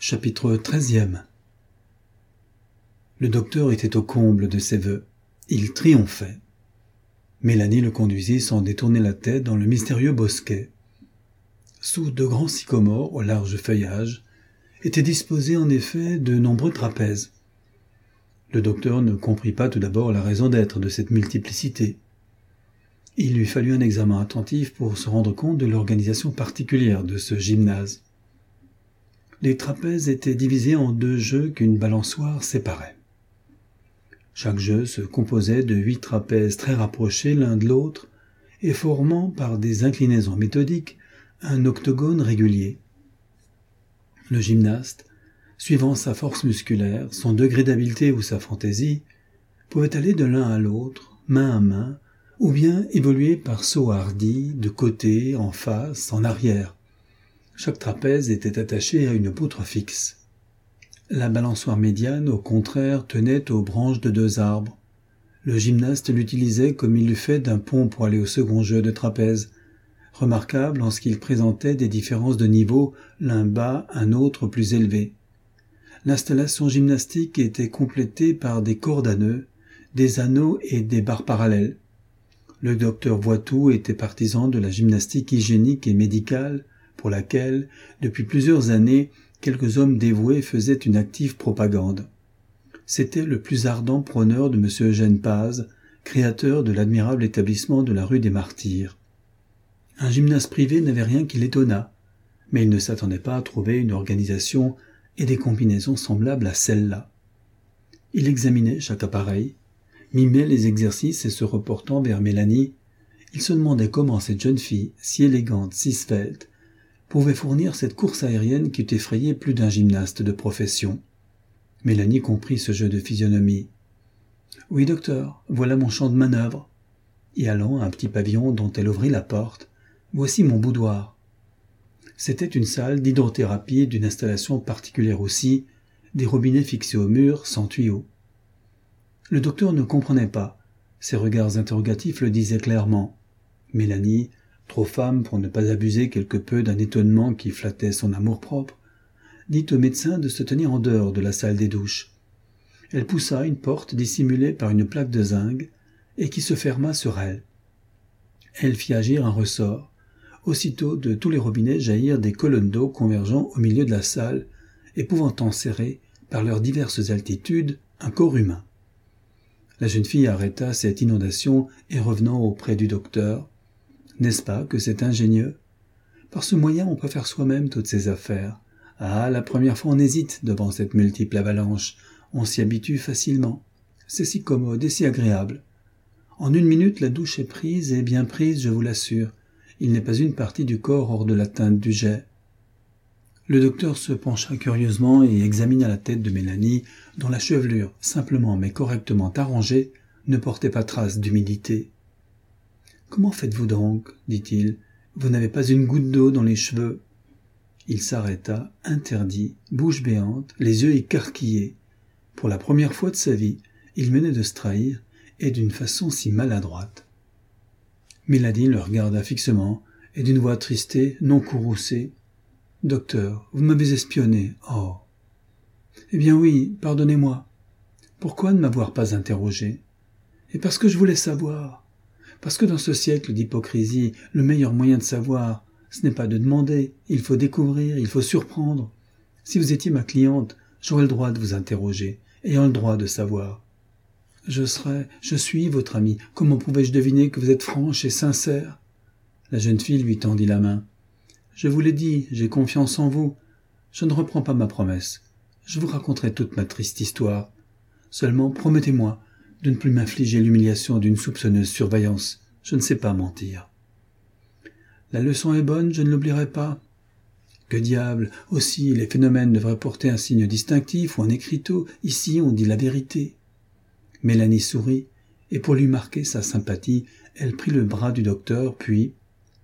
Chapitre 13e. Le docteur était au comble de ses vœux. Il triomphait. Mélanie le conduisit sans détourner la tête dans le mystérieux bosquet. Sous de grands sycomores au large feuillage, étaient disposés en effet de nombreux trapèzes. Le docteur ne comprit pas tout d'abord la raison d'être de cette multiplicité. Il lui fallut un examen attentif pour se rendre compte de l'organisation particulière de ce gymnase. Les trapèzes étaient divisés en 2 jeux qu'une balançoire séparait. Chaque jeu se composait de 8 trapèzes très rapprochés l'un de l'autre et formant par des inclinaisons méthodiques un octogone régulier. Le gymnaste, suivant sa force musculaire, son degré d'habileté ou sa fantaisie, pouvait aller de l'un à l'autre, main à main, ou bien évoluer par sauts hardis, de côté, en face, en arrière. Chaque trapèze était attaché à une poutre fixe. La balançoire médiane, au contraire, tenait aux branches de 2 arbres. Le gymnaste l'utilisait comme il l'eût fait d'un pont pour aller au second jeu de trapèze, remarquable en ce qu'il présentait des différences de niveau, l'un bas, un autre plus élevé. L'installation gymnastique était complétée par des cordes à nœuds, des anneaux et des barres parallèles. Le docteur Voitou était partisan de la gymnastique hygiénique et médicale, pour laquelle, depuis plusieurs années, quelques hommes dévoués faisaient une active propagande. C'était le plus ardent prôneur de M. Eugène Paz, créateur de l'admirable établissement de la rue des Martyrs. Un gymnase privé n'avait rien qui l'étonnât, mais il ne s'attendait pas à trouver une organisation et des combinaisons semblables à celle-là. Il examinait chaque appareil, mimait les exercices et se reportant vers Mélanie, il se demandait comment cette jeune fille, si élégante, si svelte, pouvait fournir cette course aérienne qui eût effrayé plus d'un gymnaste de profession. Mélanie comprit ce jeu de physionomie. « Oui, docteur, voilà mon champ de manœuvre. » Et allant à un petit pavillon dont elle ouvrit la porte, « Voici mon boudoir. » C'était une salle d'hydrothérapie d'une installation particulière aussi, des robinets fixés au mur, sans tuyaux. Le docteur ne comprenait pas. Ses regards interrogatifs le disaient clairement. Mélanie, trop femme pour ne pas abuser quelque peu d'un étonnement qui flattait son amour-propre, dit au médecin de se tenir en dehors de la salle des douches. Elle poussa une porte dissimulée par une plaque de zinc et qui se ferma sur elle. Elle fit agir un ressort. Aussitôt, de tous les robinets jaillirent des colonnes d'eau convergeant au milieu de la salle et pouvant enserrer, par leurs diverses altitudes, un corps humain. La jeune fille arrêta cette inondation et revenant auprès du docteur. « N'est-ce pas que c'est ingénieux ? Par ce moyen, on peut faire soi-même toutes ces affaires. Ah, la première fois on hésite devant cette multiple avalanche. On s'y habitue facilement. C'est si commode et si agréable. En 1 minute, la douche est prise et bien prise, je vous l'assure. Il n'est pas une partie du corps hors de l'atteinte du jet. » Le docteur se pencha curieusement et examina la tête de Mélanie, dont la chevelure, simplement mais correctement arrangée, ne portait pas trace d'humidité. « Comment faites-vous donc ?» dit-il. « Vous n'avez pas une goutte d'eau dans les cheveux. » Il s'arrêta, interdit, bouche béante, les yeux écarquillés. Pour la première fois de sa vie, il venait de se trahir, et d'une façon si maladroite. Mélanie le regarda fixement, et d'une voix attristée, non courroucée. « Docteur, vous m'avez espionné. Oh !»« Eh bien oui, pardonnez-moi. Pourquoi ne m'avoir pas interrogé ? Et parce que je voulais savoir. Parce que dans ce siècle d'hypocrisie, le meilleur moyen de savoir, ce n'est pas de demander, il faut découvrir, il faut surprendre. Si vous étiez ma cliente, j'aurais le droit de vous interroger, ayant le droit de savoir. Je suis votre amie. Comment pouvais-je deviner que vous êtes franche et sincère ? » La jeune fille lui tendit la main. « Je vous l'ai dit, j'ai confiance en vous. Je ne reprends pas ma promesse. Je vous raconterai toute ma triste histoire. Seulement, promettez-moi de ne plus m'infliger l'humiliation d'une soupçonneuse surveillance. Je ne sais pas mentir. » « La leçon est bonne, je ne l'oublierai pas. » « Que diable, aussi, les phénomènes devraient porter un signe distinctif ou un écriteau. Ici, on dit la vérité. » Mélanie sourit, et pour lui marquer sa sympathie, elle prit le bras du docteur, puis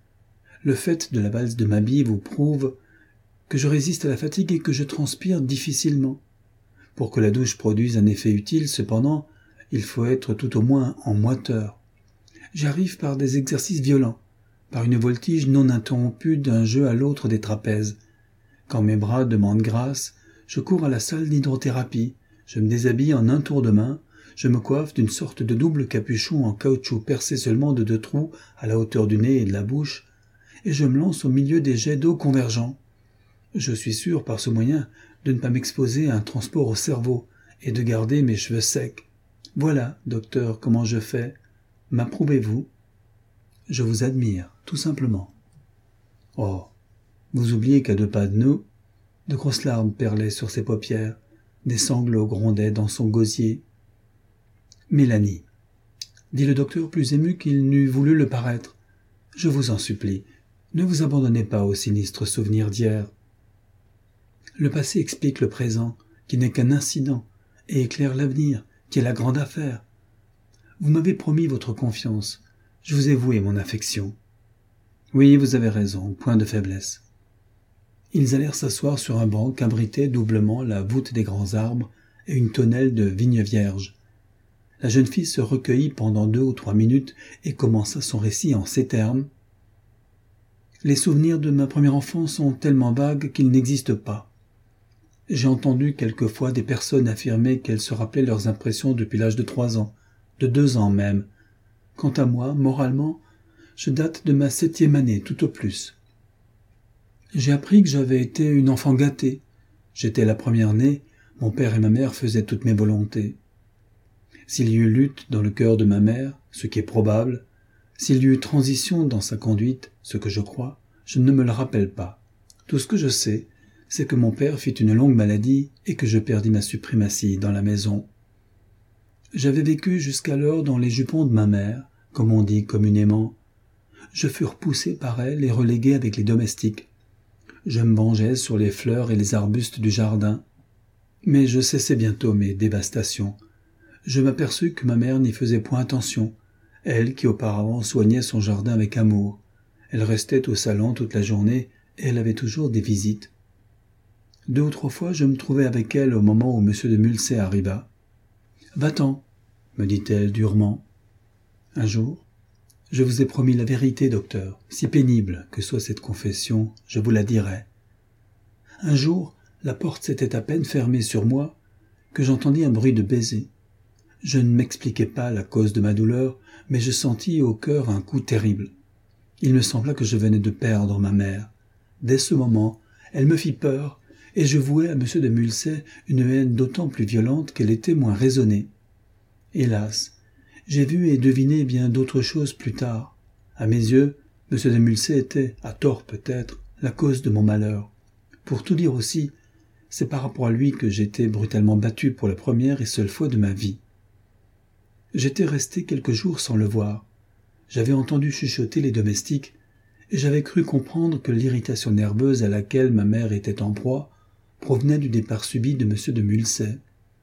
« Le fait de la valse de ma bille vous prouve que je résiste à la fatigue et que je transpire difficilement. Pour que la douche produise un effet utile, cependant, il faut être tout au moins en moiteur. J'arrive par des exercices violents, par une voltige non interrompue d'un jeu à l'autre des trapèzes. Quand mes bras demandent grâce, Je cours à la salle d'hydrothérapie, je me déshabille en un tour de main, je me coiffe d'une sorte de double capuchon en caoutchouc percé seulement de 2 trous à la hauteur du nez et de la bouche, et je me lance au milieu des jets d'eau convergents. Je suis sûr, par ce moyen, de ne pas m'exposer à un transport au cerveau et de garder mes cheveux secs. Voilà, docteur, comment je fais. M'approuvez-vous? Je vous admire, tout simplement. Oh, vous oubliez qu'à 2 pas de nous, de grosses larmes perlaient sur ses paupières, des sanglots grondaient dans son gosier. Mélanie, dit le docteur plus ému qu'il n'eût voulu le paraître, je vous en supplie, ne vous abandonnez pas aux sinistres souvenirs d'hier. Le passé explique le présent, qui n'est qu'un incident, et éclaire l'avenir, qui est la grande affaire. Vous m'avez promis votre confiance, je vous ai voué mon affection. Oui, vous avez raison, point de faiblesse. Ils allèrent s'asseoir sur un banc qu'abritait doublement la voûte des grands arbres et une tonnelle de vignes vierges. La jeune fille se recueillit pendant 2 ou 3 minutes et commença son récit en ces termes. Les souvenirs de ma première enfance sont tellement vagues qu'ils n'existent pas. J'ai entendu quelquefois des personnes affirmer qu'elles se rappelaient leurs impressions depuis l'âge de 3 ans, de 2 ans même. Quant à moi, moralement, je date de ma 7e année, tout au plus. J'ai appris que j'avais été une enfant gâtée. J'étais la première née, mon père et ma mère faisaient toutes mes volontés. S'il y eut lutte dans le cœur de ma mère, ce qui est probable, s'il y eut transition dans sa conduite, ce que je crois, je ne me le rappelle pas. Tout ce que je sais, c'est que mon père fit une longue maladie et que je perdis ma suprématie dans la maison. J'avais vécu jusqu'alors dans les jupons de ma mère, comme on dit communément. Je fus repoussé par elle et relégué avec les domestiques. Je me vengeais sur les fleurs et les arbustes du jardin. Mais je cessai bientôt mes dévastations. Je m'aperçus que ma mère n'y faisait point attention, elle qui auparavant soignait son jardin avec amour. Elle restait au salon toute la journée et elle avait toujours des visites. 2 ou 3 fois je me trouvai avec elle au moment où M. de Mulsey arriva. « Va-t'en » me dit-elle durement. Un jour, « Je vous ai promis la vérité, docteur, si pénible que soit cette confession, je vous la dirai. » Un jour, la porte s'était à peine fermée sur moi que j'entendis un bruit de baiser. Je ne m'expliquai pas la cause de ma douleur, mais je sentis au cœur un coup terrible. Il me sembla que je venais de perdre ma mère. Dès ce moment, elle me fit peur, et je vouai à M. de Mulsey une haine d'autant plus violente qu'elle était moins raisonnée. Hélas, j'ai vu et deviné bien d'autres choses plus tard. À mes yeux, M. de Mulsey était, à tort peut-être, la cause de mon malheur. Pour tout dire aussi, c'est par rapport à lui que j'étais brutalement battu pour la première et seule fois de ma vie. J'étais resté quelques jours sans le voir. J'avais entendu chuchoter les domestiques, et j'avais cru comprendre que l'irritation nerveuse à laquelle ma mère était en proie provenait du départ subit de M. de Mulsey.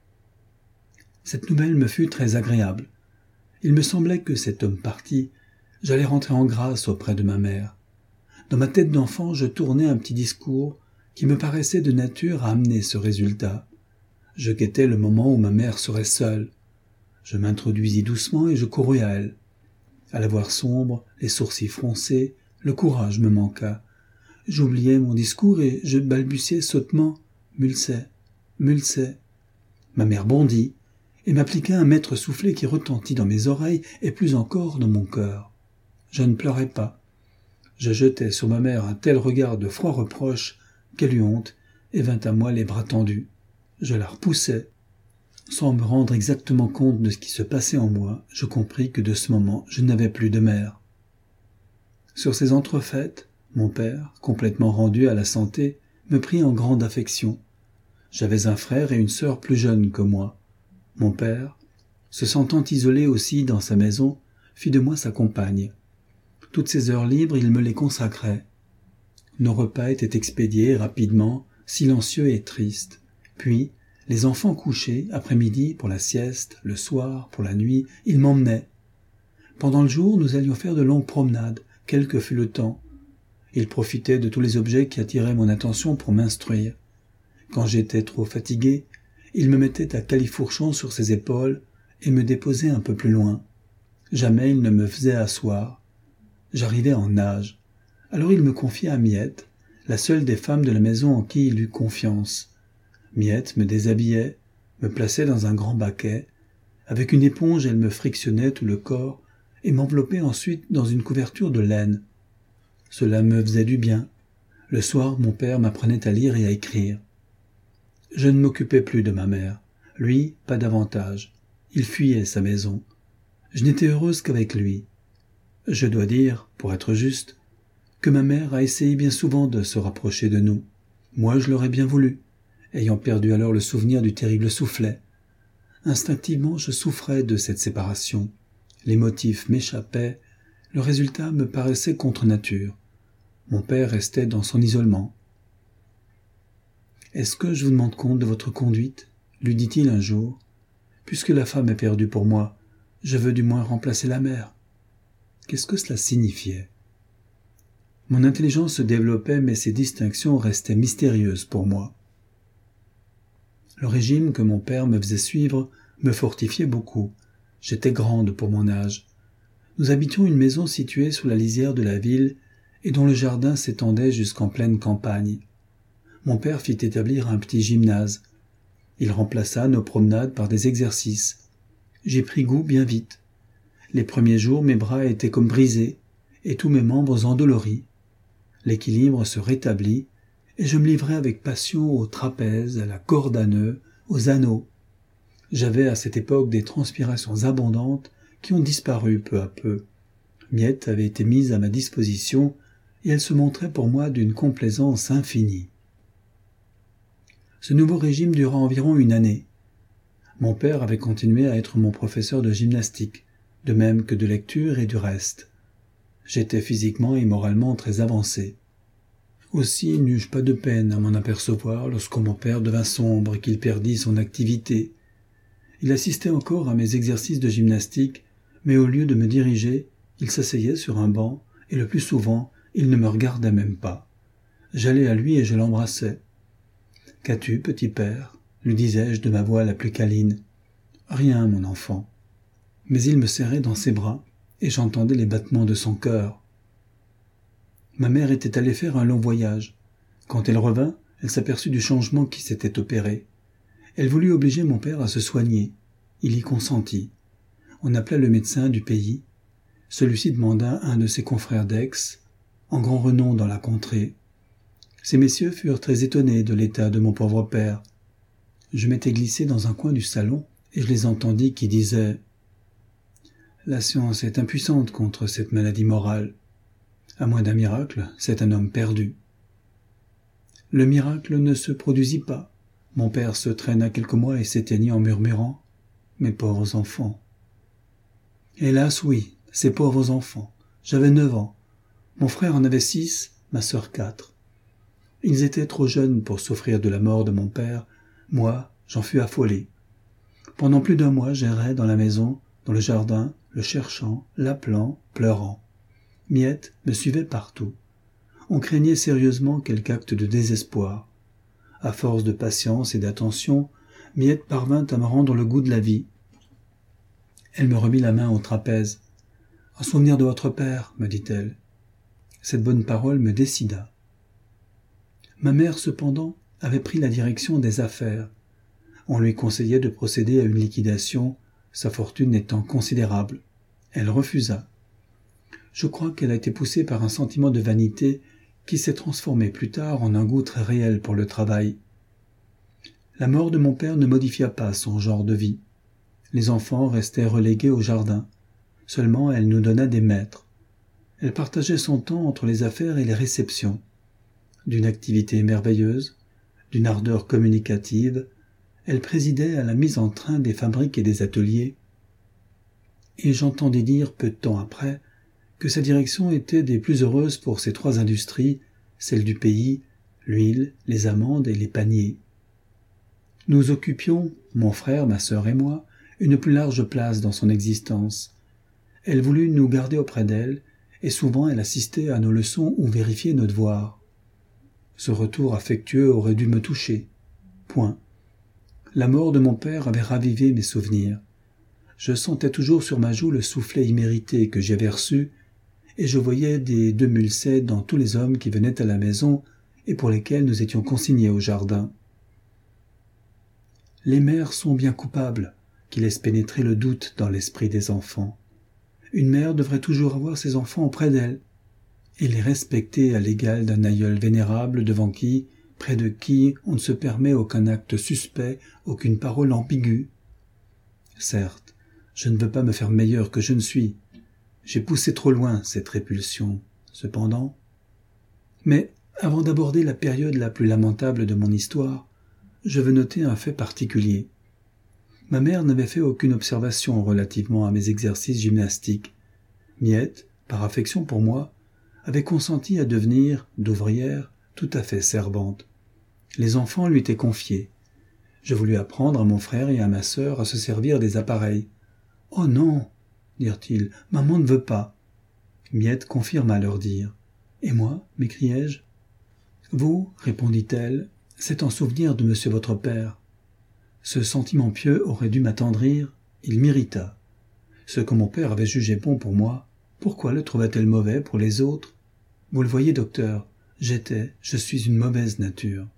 Cette nouvelle me fut très agréable. Il me semblait que cet homme parti, j'allais rentrer en grâce auprès de ma mère. Dans ma tête d'enfant, je tournais un petit discours qui me paraissait de nature à amener ce résultat. Je guettais le moment où ma mère serait seule. Je m'introduisis doucement et je courus à elle. À la voir sombre, les sourcils froncés, le courage me manqua. J'oubliai mon discours et je balbutiai sottement « Mulsey, Mulsey ». Ma mère bondit et m'appliqua un maître soufflet qui retentit dans mes oreilles et plus encore dans mon cœur. Je ne pleurais pas. Je jetai sur ma mère un tel regard de froid reproche qu'elle eut honte et vint à moi les bras tendus. Je la repoussai. Sans me rendre exactement compte de ce qui se passait en moi, je compris que de ce moment je n'avais plus de mère. Sur ces entrefaites, mon père, complètement rendu à la santé, me prit en grande affection. J'avais un frère et une sœur plus jeunes que moi. Mon père, se sentant isolé aussi dans sa maison, fit de moi sa compagne. Toutes ses heures libres, il me les consacrait. Nos repas étaient expédiés rapidement, silencieux et tristes. Puis, les enfants couchés, après-midi pour la sieste, le soir pour la nuit, il m'emmenait. Pendant le jour, nous allions faire de longues promenades, quel que fût le temps. Il profitait de tous les objets qui attiraient mon attention pour m'instruire. Quand j'étais trop fatigué, il me mettait à califourchon sur ses épaules et me déposait un peu plus loin. Jamais il ne me faisait asseoir. J'arrivais en nage. Alors il me confiait à Miette, la seule des femmes de la maison en qui il eut confiance. Miette me déshabillait, me plaçait dans un grand baquet. Avec une éponge, elle me frictionnait tout le corps et m'enveloppait ensuite dans une couverture de laine. Cela me faisait du bien. Le soir, mon père m'apprenait à lire et à écrire. Je ne m'occupais plus de ma mère. Lui, pas davantage. Il fuyait sa maison. Je n'étais heureuse qu'avec lui. Je dois dire, pour être juste, que ma mère a essayé bien souvent de se rapprocher de nous. Moi, je l'aurais bien voulu, ayant perdu alors le souvenir du terrible soufflet. Instinctivement, je souffrais de cette séparation. Les motifs m'échappaient, le résultat me paraissait contre nature. Mon père restait dans son isolement. « Est-ce que je vous demande compte de votre conduite ?» lui dit-il un jour. « Puisque la femme est perdue pour moi, je veux du moins remplacer la mère. » Qu'est-ce que cela signifiait ? Mon intelligence se développait, mais ces distinctions restaient mystérieuses pour moi. Le régime que mon père me faisait suivre me fortifiait beaucoup. J'étais grande pour mon âge. Nous habitions une maison située sur la lisière de la ville et dont le jardin s'étendait jusqu'en pleine campagne. Mon père fit établir un petit gymnase. Il remplaça nos promenades par des exercices. J'y pris goût bien vite. Les premiers jours, mes bras étaient comme brisés et tous mes membres endoloris. L'équilibre se rétablit et je me livrais avec passion aux trapèzes, à la corde à nœuds, aux anneaux. J'avais à cette époque des transpirations abondantes qui ont disparu peu à peu. Miette avait été mise à ma disposition et elle se montrait pour moi d'une complaisance infinie. Ce nouveau régime dura environ une année. Mon père avait continué à être mon professeur de gymnastique, de même que de lecture et du reste. J'étais physiquement et moralement très avancé. Aussi n'eus-je pas de peine à m'en apercevoir lorsque mon père devint sombre et qu'il perdit son activité. Il assistait encore à mes exercices de gymnastique, mais au lieu de me diriger, il s'asseyait sur un banc et le plus souvent, il ne me regardait même pas. J'allais à lui et je l'embrassais. « Qu'as-tu, petit père ?» lui disais-je de ma voix la plus câline. « Rien, mon enfant. » Mais il me serrait dans ses bras et j'entendais les battements de son cœur. Ma mère était allée faire un long voyage. Quand elle revint, elle s'aperçut du changement qui s'était opéré. Elle voulut obliger mon père à se soigner. Il y consentit. On appela le médecin du pays. Celui-ci demanda un de ses confrères d'Aix, en grand renom dans la contrée. Ces messieurs furent très étonnés de l'état de mon pauvre père. Je m'étais glissé dans un coin du salon et je les entendis qui disaient « La science est impuissante contre cette maladie morale. À moins d'un miracle, c'est un homme perdu. » Le miracle ne se produisit pas. Mon père se traîna quelques mois et s'éteignit en murmurant « Mes pauvres enfants. » Hélas oui, ces pauvres enfants. J'avais 9 ans. Mon frère en avait 6, ma sœur 4. Ils étaient trop jeunes pour souffrir de la mort de mon père. Moi, j'en fus affolé. Pendant plus d'un mois, j'errais dans la maison, dans le jardin, le cherchant, l'appelant, pleurant. Miette me suivait partout. On craignait sérieusement quelque acte de désespoir. À force de patience et d'attention, Miette parvint à me rendre le goût de la vie. Elle me remit la main au trapèze. « En souvenir de votre père, me dit-elle. » Cette bonne parole me décida. Ma mère, cependant, avait pris la direction des affaires. On lui conseillait de procéder à une liquidation, sa fortune étant considérable. Elle refusa. Je crois qu'elle a été poussée par un sentiment de vanité qui s'est transformé plus tard en un goût très réel pour le travail. La mort de mon père ne modifia pas son genre de vie. Les enfants restaient relégués au jardin. Seulement, elle nous donna des maîtres. Elle partageait son temps entre les affaires et les réceptions. D'une activité merveilleuse, d'une ardeur communicative, elle présidait à la mise en train des fabriques et des ateliers. Et j'entendis dire peu de temps après que sa direction était des plus heureuses pour ces 3 industries, celles du pays, l'huile, les amandes et les paniers. Nous occupions, mon frère, ma sœur et moi, une plus large place dans son existence. Elle voulut nous garder auprès d'elle, et souvent elle assistait à nos leçons ou vérifiait nos devoirs. Ce retour affectueux aurait dû me toucher. Point. La mort de mon père avait ravivé mes souvenirs. Je sentais toujours sur ma joue le soufflet immérité que j'avais reçu, et je voyais des 2007 dans tous les hommes qui venaient à la maison et pour lesquels nous étions consignés au jardin. Les mères sont bien coupables, qui laissent pénétrer le doute dans l'esprit des enfants. Une mère devrait toujours avoir ses enfants auprès d'elle, et les respecter à l'égal d'un aïeul vénérable devant qui, près de qui on ne se permet aucun acte suspect, aucune parole ambiguë. Certes, je ne veux pas me faire meilleur que je ne suis. J'ai poussé trop loin cette répulsion, cependant. Mais avant d'aborder la période la plus lamentable de mon histoire, je veux noter un fait particulier. Ma mère n'avait fait aucune observation relativement à mes exercices gymnastiques. Miette, par affection pour moi, avait consenti à devenir, d'ouvrière, tout à fait servante. Les enfants lui étaient confiés. Je voulus apprendre à mon frère et à ma sœur à se servir des appareils. « Oh non !» dirent-ils, « maman ne veut pas. » Miette confirma leur dire. « Et moi ?» m'écriai-je. « Vous, répondit-elle, c'est en souvenir de monsieur votre père. Ce sentiment pieux aurait dû m'attendrir, il m'irrita. Ce que mon père avait jugé bon pour moi, pourquoi le trouvait-elle mauvais pour les autres? Vous le voyez, docteur, je suis une mauvaise nature.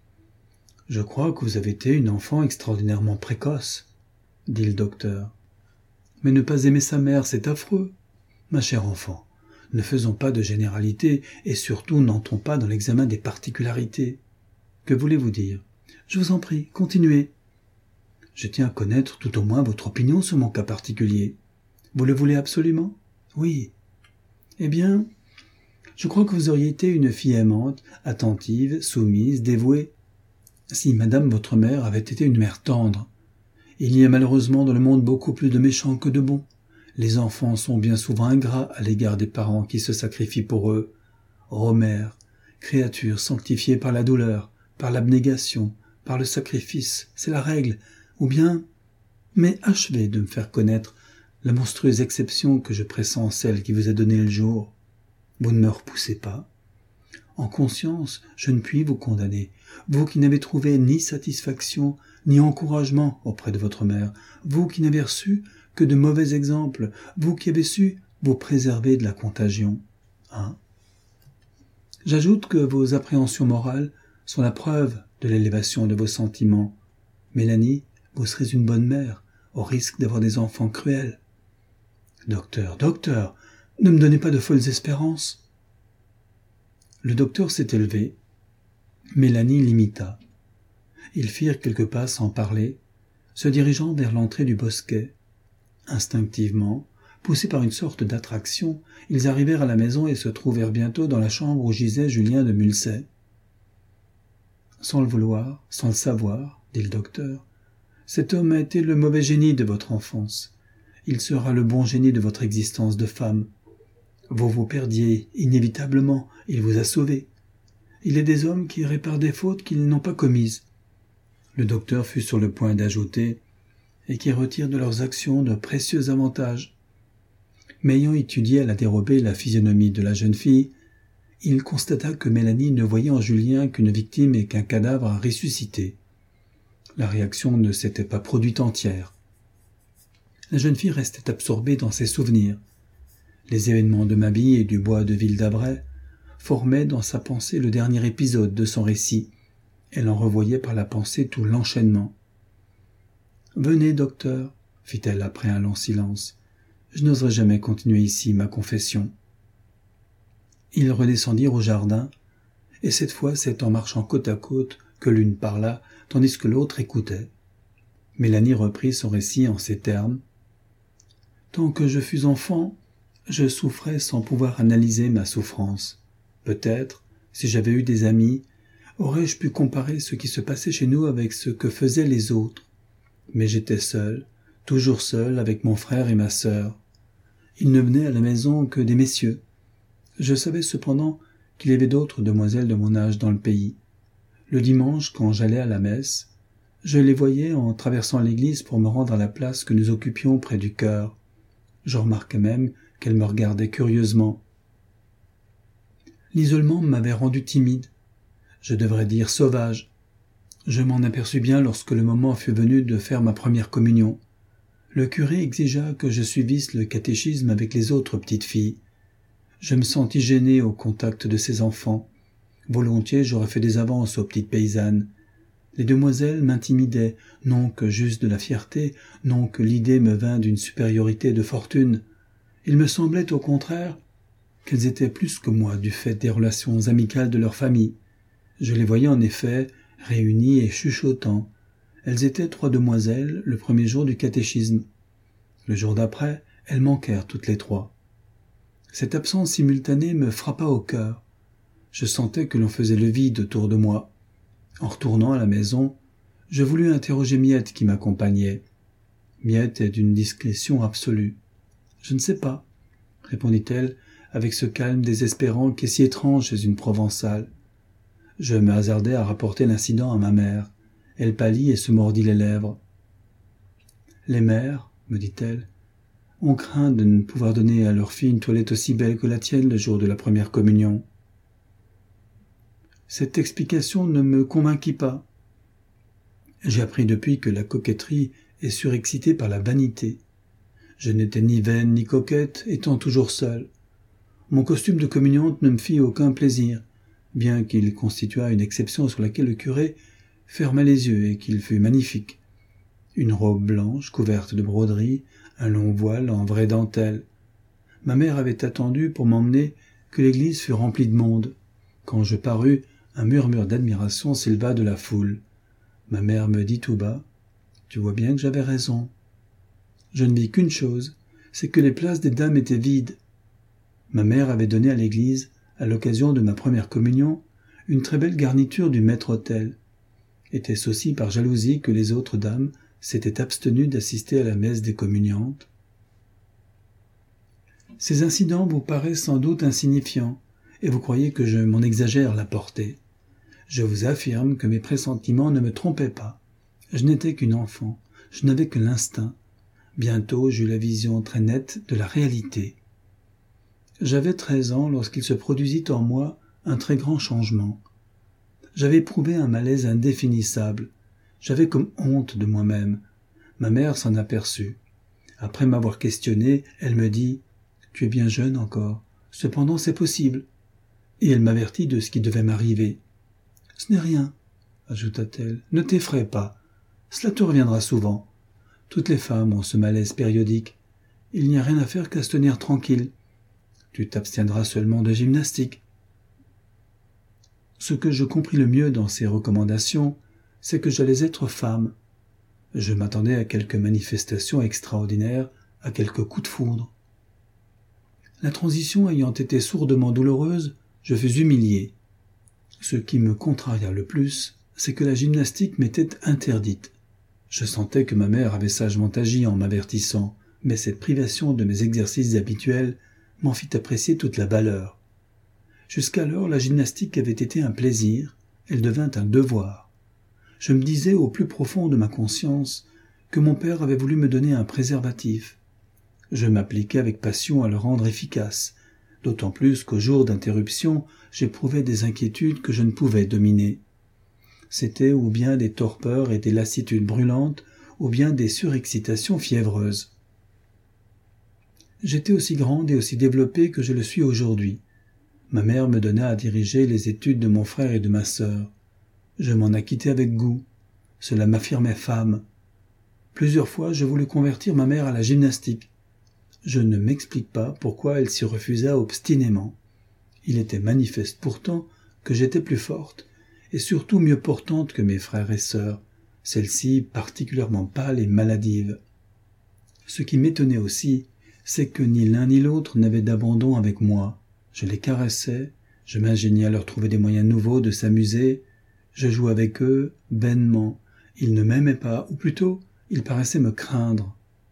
Je crois que vous avez été une enfant extraordinairement précoce, dit le docteur. Mais ne pas aimer sa mère, c'est affreux. Ma chère enfant, ne faisons pas de généralités et surtout n'entrons pas dans l'examen des particularités. Que voulez-vous dire? Je vous en prie, continuez. Je tiens à connaître tout au moins votre opinion sur mon cas particulier. Vous le voulez absolument? Oui. Eh bien, je crois que vous auriez été une fille aimante, attentive, soumise, dévouée, si madame votre mère avait été une mère tendre. Il y a malheureusement dans le monde beaucoup plus de méchants que de bons. Les enfants sont bien souvent ingrats à l'égard des parents qui se sacrifient pour eux. Ô mère, créature sanctifiée par la douleur, par l'abnégation, par le sacrifice, c'est la règle, ou bien... Mais achevez de me faire connaître la monstrueuse exception que je pressens celle qui vous a donné le jour. Vous ne me repoussez pas. En conscience, je ne puis vous condamner, vous qui n'avez trouvé ni satisfaction, ni encouragement auprès de votre mère, vous qui n'avez reçu que de mauvais exemples, vous qui avez su vous préserver de la contagion. J'ajoute que vos appréhensions morales sont la preuve de l'élévation de vos sentiments. Mélanie, vous serez une bonne mère, au risque d'avoir des enfants cruels. Docteur, ne me donnez pas de folles espérances. Le docteur s'est élevé. Mélanie l'imita. Ils firent quelques pas sans parler, se dirigeant vers l'entrée du bosquet. Instinctivement, poussés par une sorte d'attraction, ils arrivèrent à la maison et se trouvèrent bientôt dans la chambre où gisait Julien de Mulsay. Sans le vouloir, sans le savoir, dit le docteur, cet homme a été le mauvais génie de votre enfance. Il sera le bon génie de votre existence de femme. Vous vous perdiez, inévitablement, il vous a sauvé. Il est des hommes qui réparent des fautes qu'ils n'ont pas commises. Le docteur fut sur le point d'ajouter « et qui retirent de leurs actions de précieux avantages ». Mais ayant étudié à la dérobée la physionomie de la jeune fille, il constata que Mélanie ne voyait en Julien qu'une victime et qu'un cadavre à ressusciter. La réaction ne s'était pas produite entière. La jeune fille restait absorbée dans ses souvenirs. Les événements de Mabille et du bois de Ville-d'Avray formaient dans sa pensée le dernier épisode de son récit. Elle en revoyait par la pensée tout l'enchaînement. « Venez, docteur, fit-elle après un long silence. Je n'oserai jamais continuer ici ma confession. » Ils redescendirent au jardin, et cette fois c'est en marchant côte à côte que l'une parla, tandis que l'autre écoutait. Mélanie reprit son récit en ces termes. « Tant que je fus enfant, je souffrais sans pouvoir analyser ma souffrance. Peut-être, si j'avais eu des amis, aurais-je pu comparer ce qui se passait chez nous avec ce que faisaient les autres. Mais j'étais seul, toujours seul avec mon frère et ma sœur. Il ne venait à la maison que des messieurs. Je savais cependant qu'il y avait d'autres demoiselles de mon âge dans le pays. Le dimanche, quand j'allais à la messe, je les voyais en traversant l'église pour me rendre à la place que nous occupions près du chœur. Je remarquais même qu'elles me regardaient curieusement. L'isolement m'avait rendu timide, je devrais dire sauvage. Je m'en aperçus bien lorsque le moment fut venu de faire ma première communion. Le curé exigea que je suivisse le catéchisme avec les autres petites filles. Je me sentis gêné au contact de ces enfants. Volontiers j'aurais fait des avances aux petites paysannes. Les demoiselles m'intimidaient, non que j'eusse de la fierté, non que l'idée me vînt d'une supériorité de fortune. Il me semblait au contraire qu'elles étaient plus que moi du fait des relations amicales de leur famille. Je les voyais en effet réunies et chuchotant. Elles étaient 3 demoiselles le premier jour du catéchisme. Le jour d'après, elles manquèrent toutes les 3. Cette absence simultanée me frappa au cœur. Je sentais que l'on faisait le vide autour de moi. En retournant à la maison, je voulus interroger Miette qui m'accompagnait. Miette est d'une discrétion absolue. « Je ne sais pas, » répondit-elle avec ce calme désespérant qui est si étrange chez une Provençale. Je me hasardai à rapporter l'incident à ma mère. Elle pâlit et se mordit les lèvres. « Les mères, me dit-elle, ont craint de ne pouvoir donner à leur fille une toilette aussi belle que la tienne le jour de la première communion. » Cette explication ne me convainquit pas. J'ai appris depuis que la coquetterie est surexcitée par la vanité. Je n'étais ni vaine ni coquette, étant toujours seule. Mon costume de communiante ne me fit aucun plaisir, bien qu'il constituât une exception sur laquelle le curé ferma les yeux et qu'il fût magnifique. Une robe blanche couverte de broderies, un long voile en vraie dentelle. Ma mère avait attendu pour m'emmener que l'église fût remplie de monde. Quand je parus, un murmure d'admiration s'éleva de la foule. Ma mère me dit tout bas, « Tu vois bien que j'avais raison. » Je ne vis qu'une chose, c'est que les places des dames étaient vides. Ma mère avait donné à l'église, à l'occasion de ma première communion, une très belle garniture du maître-autel. Était-ce aussi par jalousie que les autres dames s'étaient abstenues d'assister à la messe des communiantes? Ces incidents vous paraissent sans doute insignifiants, et vous croyez que je m'en exagère la portée. Je vous affirme que mes pressentiments ne me trompaient pas. Je n'étais qu'une enfant, je n'avais que l'instinct. Bientôt j'eus la vision très nette de la réalité. J'avais 13 ans lorsqu'il se produisit en moi un très grand changement. J'avais éprouvé un malaise indéfinissable. J'avais comme honte de moi-même. Ma mère s'en aperçut. Après m'avoir questionné, elle me dit « Tu es bien jeune encore, cependant c'est possible. » Et elle m'avertit de ce qui devait m'arriver. « Ce n'est rien, » ajouta-t-elle, « ne t'effraie pas. Cela te reviendra souvent. Toutes les femmes ont ce malaise périodique. Il n'y a rien à faire qu'à se tenir tranquille. Tu t'abstiendras seulement de gymnastique. » Ce que je compris le mieux dans ces recommandations, c'est que j'allais être femme. Je m'attendais à quelques manifestations extraordinaires, à quelques coups de foudre. La transition ayant été sourdement douloureuse, je fus humilié. Ce qui me contraria le plus, c'est que la gymnastique m'était interdite. Je sentais que ma mère avait sagement agi en m'avertissant, mais cette privation de mes exercices habituels m'en fit apprécier toute la valeur. Jusqu'alors, la gymnastique avait été un plaisir, elle devint un devoir. Je me disais au plus profond de ma conscience que mon père avait voulu me donner un préservatif. Je m'appliquais avec passion à le rendre efficace, d'autant plus qu'au jour d'interruption, j'éprouvais des inquiétudes que je ne pouvais dominer. C'étaient ou bien des torpeurs et des lassitudes brûlantes, ou bien des surexcitations fiévreuses. J'étais aussi grande et aussi développée que je le suis aujourd'hui. Ma mère me donna à diriger les études de mon frère et de ma sœur. Je m'en acquittai avec goût. Cela m'affirmait femme. Plusieurs fois, je voulus convertir ma mère à la gymnastique. Je ne m'explique pas pourquoi elle s'y refusa obstinément. Il était manifeste pourtant que j'étais plus forte, et surtout mieux portante que mes frères et sœurs, celle-ci particulièrement pâle et maladive. Ce qui m'étonnait aussi, c'est que ni l'un ni l'autre n'avait d'abandon avec moi. Je les caressais, je m'ingéniais à leur trouver des moyens nouveaux de s'amuser, je jouais avec eux, vainement. Ils ne m'aimaient pas, ou plutôt, ils paraissaient me craindre.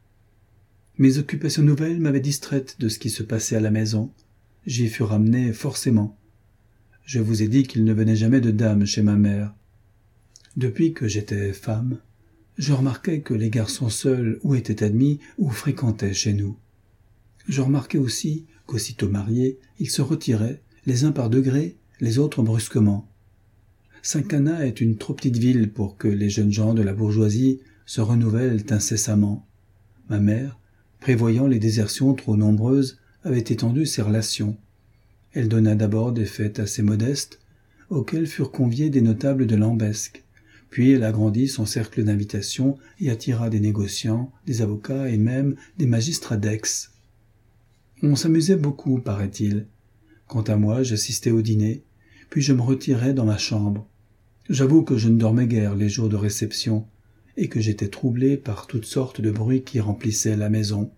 Mes occupations nouvelles m'avaient distraite de ce qui se passait à la maison. J'y fus ramené forcément. Je vous ai dit qu'il ne venait jamais de dames chez ma mère. Depuis que j'étais femme, je remarquais que les garçons seuls ou étaient admis ou fréquentaient chez nous. Je remarquais aussi qu'aussitôt mariés, ils se retiraient, les uns par degrés, les autres brusquement. Saint-Cana est une trop petite ville pour que les jeunes gens de la bourgeoisie se renouvellent incessamment. Ma mère, prévoyant les désertions trop nombreuses, avait étendu ses relations. Elle donna d'abord des fêtes assez modestes, auxquelles furent conviés des notables de Lambesc, Puis elle agrandit son cercle d'invitation et attira des négociants, des avocats et même des magistrats d'Aix. On s'amusait beaucoup, paraît-il. Quant à moi, j'assistais au dîner, puis je me retirais dans ma chambre. J'avoue que je ne dormais guère les jours de réception, et que j'étais troublé par toutes sortes de bruits qui remplissaient la maison.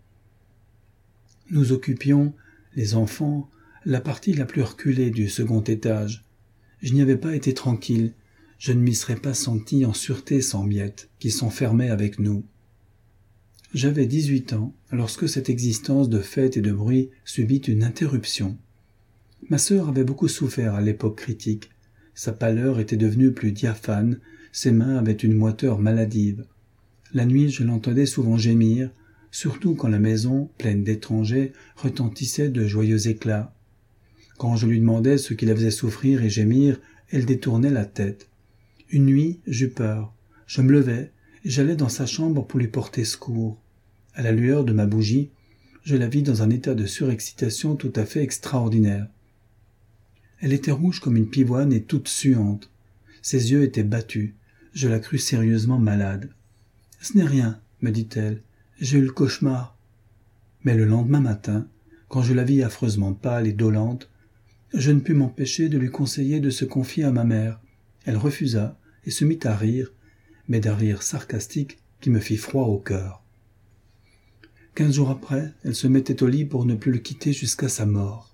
Nous occupions, les enfants, la partie la plus reculée du second étage. Je n'y avais pas été tranquille, je ne m'y serais pas senti en sûreté sans Miette, qui s'enfermait avec nous. J'avais 18 ans lorsque cette existence de fêtes et de bruit subit une interruption. Ma sœur avait beaucoup souffert à l'époque critique. Sa pâleur était devenue plus diaphane, ses mains avaient une moiteur maladive. La nuit, je l'entendais souvent gémir, surtout quand la maison, pleine d'étrangers, retentissait de joyeux éclats. Quand je lui demandais ce qui la faisait souffrir et gémir, elle détournait la tête. Une nuit, j'eus peur. Je me levai et j'allai dans sa chambre pour lui porter secours. À la lueur de ma bougie, je la vis dans un état de surexcitation tout à fait extraordinaire. Elle était rouge comme une pivoine et toute suante. Ses yeux étaient battus. Je la crus sérieusement malade. « Ce n'est rien, me dit-elle. J'ai eu le cauchemar. » Mais le lendemain matin, quand je la vis affreusement pâle et dolente, je ne pus m'empêcher de lui conseiller de se confier à ma mère. Elle refusa et se mit à rire, mais d'un rire sarcastique qui me fit froid au cœur. 15 jours après, elle se mettait au lit pour ne plus le quitter jusqu'à sa mort.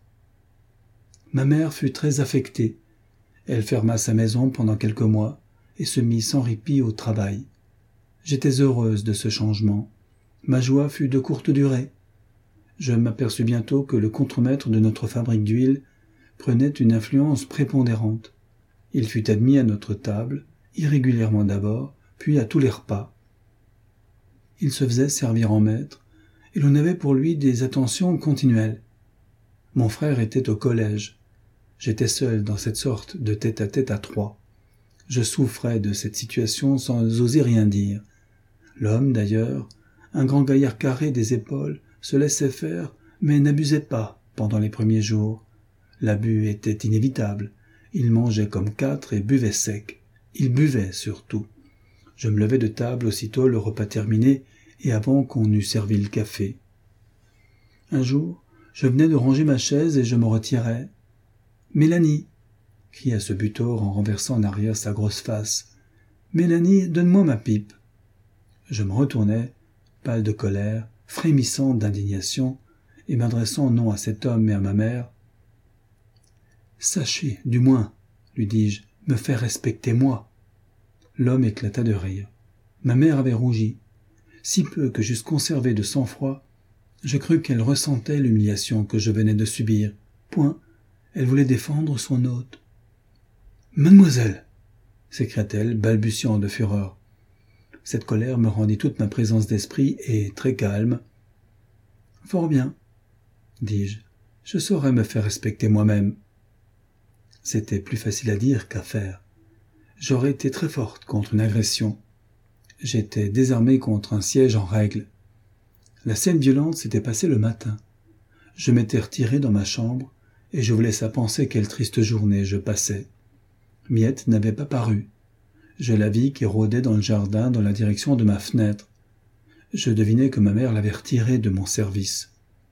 Ma mère fut très affectée. Elle ferma sa maison pendant quelques mois et se mit sans répit au travail. J'étais heureuse de ce changement. Ma joie fut de courte durée. Je m'aperçus bientôt que le contremaître de notre fabrique d'huile prenait une influence prépondérante. Il fut admis à notre table, irrégulièrement d'abord, puis à tous les repas. Il se faisait servir en maître, et l'on avait pour lui des attentions continuelles. Mon frère était au collège. J'étais seul dans cette sorte de tête-à-tête à trois. Je souffrais de cette situation sans oser rien dire. L'homme, d'ailleurs, un grand gaillard carré des épaules, se laissait faire, mais n'abusait pas pendant les premiers jours. L'abus était inévitable. Il mangeait comme 4 et buvait sec. Il buvait surtout. Je me levais de table aussitôt le repas terminé et avant qu'on eût servi le café. Un jour, je venais de ranger ma chaise et je me retirais. « Mélanie !» cria ce butor en renversant en arrière sa grosse face. « Mélanie, donne-moi ma pipe !» Je me retournai, pâle de colère, frémissant d'indignation, et m'adressant non à cet homme mais à ma mère. « Sachez, du moins, lui dis-je, me faire respecter moi. » L'homme éclata de rire. Ma mère avait rougi. Si peu que j'eusse conservé de sang-froid, je crus qu'elle ressentait l'humiliation que je venais de subir. Point, elle voulait défendre son hôte. « Mademoiselle !» s'écria-t-elle, balbutiant de fureur. Cette colère me rendit toute ma présence d'esprit et, très calme, « Fort bien, dis-je, je saurais me faire respecter moi-même. » C'était plus facile à dire qu'à faire. J'aurais été très forte contre une agression. J'étais désarmé contre un siège en règle. La scène violente s'était passée le matin. Je m'étais retiré dans ma chambre et je vous laisse à penser quelle triste journée je passais. Miette n'avait pas paru. Je la vis qui rôdait dans le jardin dans la direction de ma fenêtre. Je devinai que ma mère l'avait retirée de mon service.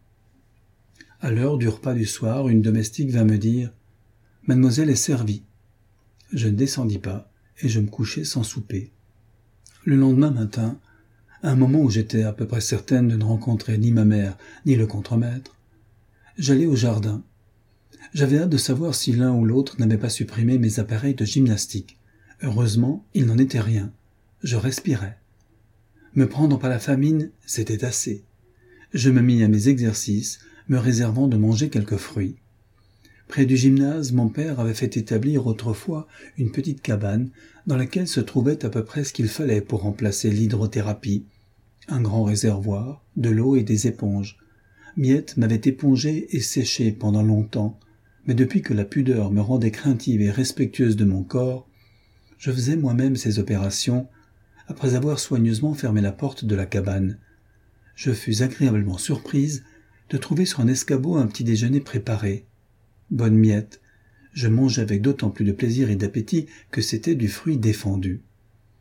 À l'heure du repas du soir, une domestique vint me dire « Mademoiselle est servie ». Je ne descendis pas et je me couchai sans souper. Le lendemain matin, à un moment où j'étais à peu près certaine de ne rencontrer ni ma mère ni le contremaître, j'allai au jardin. J'avais hâte de savoir si l'un ou l'autre n'avait pas supprimé mes appareils de gymnastique. Heureusement, il n'en était rien. Je respirais. Me prendre par la famine, c'était assez. Je me mis à mes exercices, me réservant de manger quelques fruits. Près du gymnase, mon père avait fait établir autrefois une petite cabane dans laquelle se trouvait à peu près ce qu'il fallait pour remplacer l'hydrothérapie. Un grand réservoir, de l'eau et des éponges. Miette m'avait épongé et séché pendant longtemps, mais depuis que la pudeur me rendait craintive et respectueuse de mon corps, je faisais moi-même ces opérations, après avoir soigneusement fermé la porte de la cabane. Je fus agréablement surprise de trouver sur un escabeau un petit déjeuner préparé. Bonne Miette, je mangeais avec d'autant plus de plaisir et d'appétit que c'était du fruit défendu.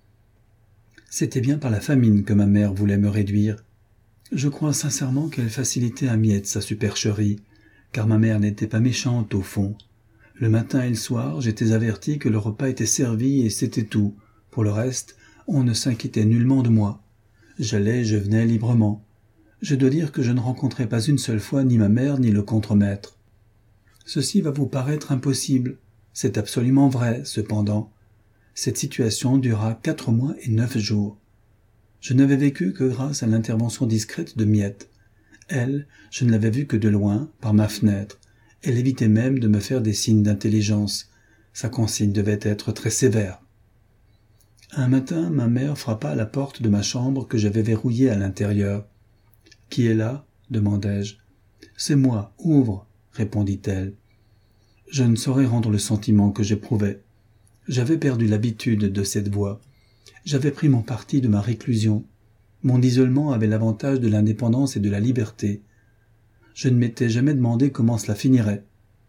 C'était bien par la famine que ma mère voulait me réduire. Je crois sincèrement qu'elle facilitait à miette sa supercherie, car ma mère n'était pas méchante au fond. Le matin et le soir, j'étais averti que le repas était servi et c'était tout. Pour le reste, on ne s'inquiétait nullement de moi. J'allais, je venais librement. Je dois dire que je ne rencontrai pas une seule fois ni ma mère ni le contremaître. Ceci va vous paraître impossible. C'est absolument vrai, cependant. Cette situation dura 4 mois et 9 jours. Je n'avais vécu que grâce à l'intervention discrète de Miette. Elle, je ne l'avais vue que de loin, par ma fenêtre. Elle évitait même de me faire des signes d'intelligence. Sa consigne devait être très sévère. Un matin, ma mère frappa à la porte de ma chambre que j'avais verrouillée à l'intérieur. « Qui est là ?» demandai-je. « C'est moi, ouvre !» répondit-elle. Je ne saurais rendre le sentiment que j'éprouvais. J'avais perdu l'habitude de cette voix. J'avais pris mon parti de ma réclusion. Mon isolement avait l'avantage de l'indépendance et de la liberté. Je ne m'étais jamais demandé comment cela finirait.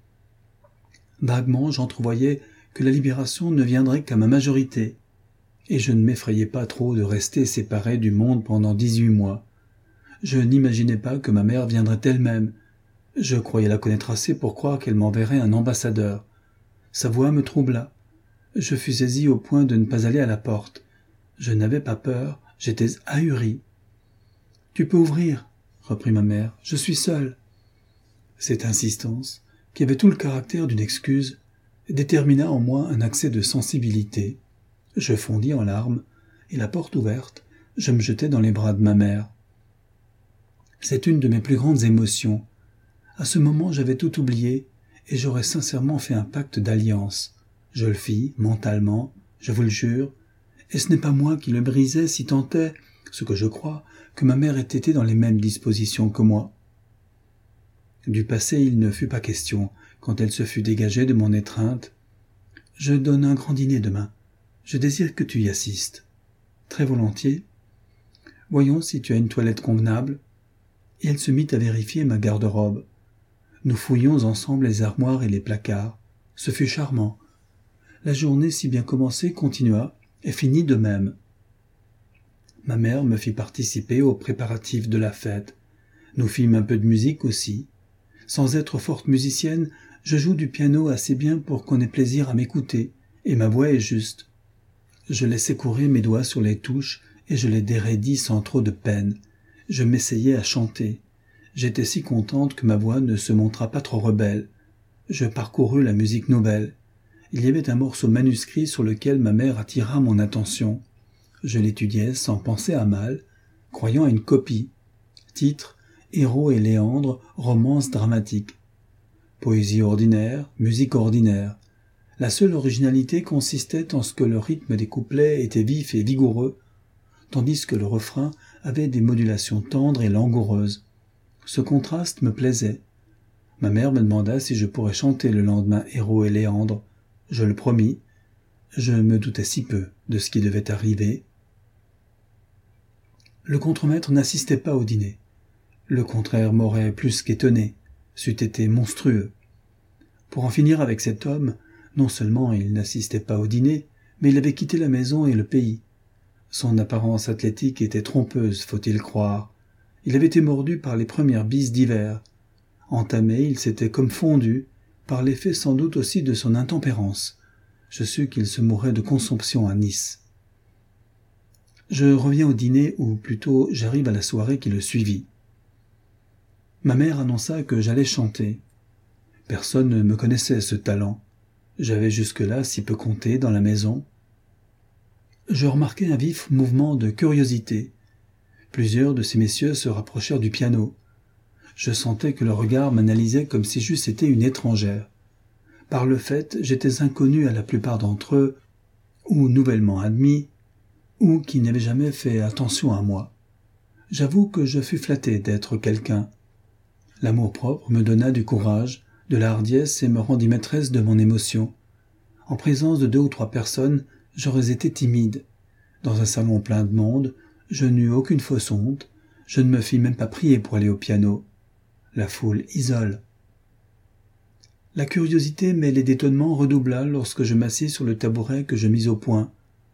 Vaguement, j'entrevoyais que la libération ne viendrait qu'à ma majorité, et je ne m'effrayais pas trop de rester séparé du monde pendant 18 mois. Je n'imaginais pas que ma mère viendrait elle-même. Je croyais la connaître assez pour croire qu'elle m'enverrait un ambassadeur. Sa voix me troubla. Je fus saisi au point de ne pas aller à la porte. Je n'avais pas peur, j'étais ahuri. « Tu peux ouvrir, » reprit ma mère, « je suis seule. » Cette insistance, qui avait tout le caractère d'une excuse, détermina en moi un accès de sensibilité. Je fondis en larmes, et la porte ouverte, je me jetai dans les bras de ma mère. C'est une de mes plus grandes émotions. À ce moment, j'avais tout oublié, et j'aurais sincèrement fait un pacte d'alliance. Je le fis, mentalement, je vous le jure, et ce n'est pas moi qui le brisais si tant est, ce que je crois, que ma mère ait été dans les mêmes dispositions que moi. Du passé, il ne fut pas question, quand elle se fut dégagée de mon étreinte. « Je donne un grand dîner demain. Je désire que tu y assistes. »« Très volontiers. »« Voyons si tu as une toilette convenable. » Et elle se mit à vérifier ma garde-robe. Nous fouillions ensemble les armoires et les placards. Ce fut charmant. La journée si bien commencée continua et finit de même. Ma mère me fit participer aux préparatifs de la fête. Nous fîmes un peu de musique aussi. Sans être forte musicienne, je joue du piano assez bien pour qu'on ait plaisir à m'écouter, et ma voix est juste. Je laissais courir mes doigts sur les touches et je les déraidis sans trop de peine. Je m'essayais à chanter. J'étais si contente que ma voix ne se montra pas trop rebelle. Je parcourus la musique nouvelle. Il y avait un morceau manuscrit sur lequel ma mère attira mon attention. Je l'étudiais sans penser à mal, croyant à une copie. Titre: Héros et Léandre, romance dramatique. Poésie ordinaire, musique ordinaire. La seule originalité consistait en ce que le rythme des couplets était vif et vigoureux, tandis que le refrain avait des modulations tendres et langoureuses. Ce contraste me plaisait. Ma mère me demanda si je pourrais chanter le lendemain Héros et Léandre. Je le promis. Je me doutais si peu de ce qui devait arriver. Le contremaître n'assistait pas au dîner. Le contraire m'aurait plus qu'étonné, c'eût été monstrueux. Pour en finir avec cet homme, non seulement il n'assistait pas au dîner, mais il avait quitté la maison et le pays. Son apparence athlétique était trompeuse, faut-il croire. Il avait été mordu par les premières bises d'hiver. Entamé, il s'était comme fondu, par l'effet sans doute aussi de son intempérance. Je sus qu'il se mourait de consomption à Nice. Je reviens au dîner, ou plutôt j'arrive à la soirée qui le suivit. Ma mère annonça que j'allais chanter. Personne ne me connaissait ce talent. J'avais jusque-là si peu compté dans la maison. Je remarquai un vif mouvement de curiosité. Plusieurs de ces messieurs se rapprochèrent du piano. Je sentais que leur regard m'analysait comme si j'eusse été une étrangère. Par le fait, j'étais inconnu à la plupart d'entre eux, ou nouvellement admis, ou qui n'avaient jamais fait attention à moi. J'avoue que je fus flatté d'être quelqu'un. L'amour-propre me donna du courage, de la hardiesse et me rendit maîtresse de mon émotion. En présence de 2 ou 3 personnes, j'aurais été timide. Dans un salon plein de monde, je n'eus aucune fausse honte, je ne me fis même pas prier pour aller au piano. La foule isole. La curiosité mêlée d'étonnement redoubla lorsque je m'assis sur le tabouret que je mis au point.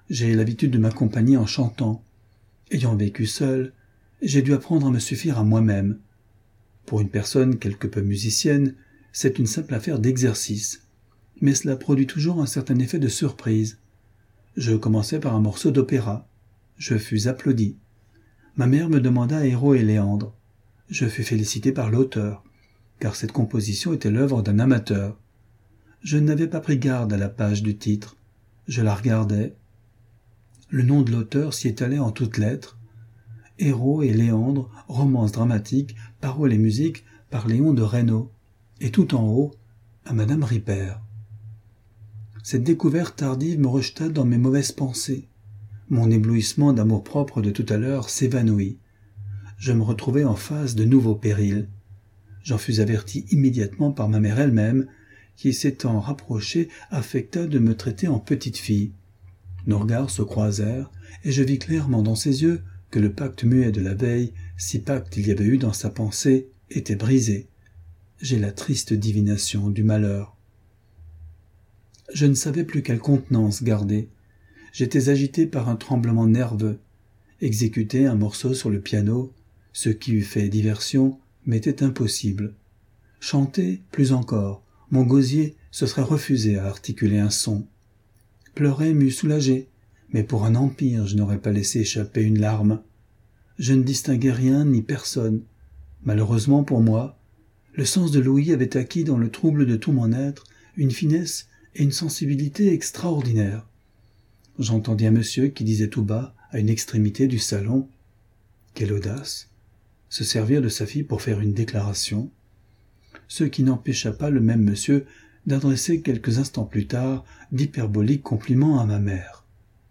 J'ai l'habitude de m'accompagner en chantant. Ayant vécu seul, j'ai dû apprendre à me suffire à moi-même. Pour une personne quelque peu musicienne, c'est une simple affaire d'exercice, mais cela produit toujours un certain effet de surprise. Je commençai par un morceau d'opéra. Je fus applaudi. Ma mère me demanda Héro et Léandre. Je fus félicité par l'auteur, car cette composition était l'œuvre d'un amateur. Je n'avais pas pris garde à la page du titre. Je la regardais. Le nom de l'auteur s'y étalait en toutes lettres. Héro et Léandre, romance dramatique, paroles et musique par Léon de Reynaud. Et tout en haut, à Madame Ripert. Cette découverte tardive me rejeta dans mes mauvaises pensées. Mon éblouissement d'amour-propre de tout à l'heure s'évanouit. Je me retrouvai en face de nouveaux périls. J'en fus averti immédiatement par ma mère elle-même, qui, s'étant rapprochée, affecta de me traiter en petite fille. Nos regards se croisèrent, et je vis clairement dans ses yeux que le pacte muet de la veille, si pacte il y avait eu dans sa pensée, était brisé. J'ai la triste divination du malheur. Je ne savais plus quelle contenance garder. J'étais agité par un tremblement nerveux. Exécuter un morceau sur le piano, ce qui eût fait diversion, m'était impossible. Chanter, plus encore. Mon gosier se serait refusé à articuler un son. Pleurer m'eût soulagé, mais pour un empire je n'aurais pas laissé échapper une larme. Je ne distinguais rien ni personne. Malheureusement pour moi, le sens de l'ouïe avait acquis dans le trouble de tout mon être une finesse et une sensibilité extraordinaires. J'entendis un monsieur qui disait tout bas, à une extrémité du salon, « Quelle audace !» se servir de sa fille pour faire une déclaration, ce qui n'empêcha pas le même monsieur d'adresser quelques instants plus tard d'hyperboliques compliments à ma mère.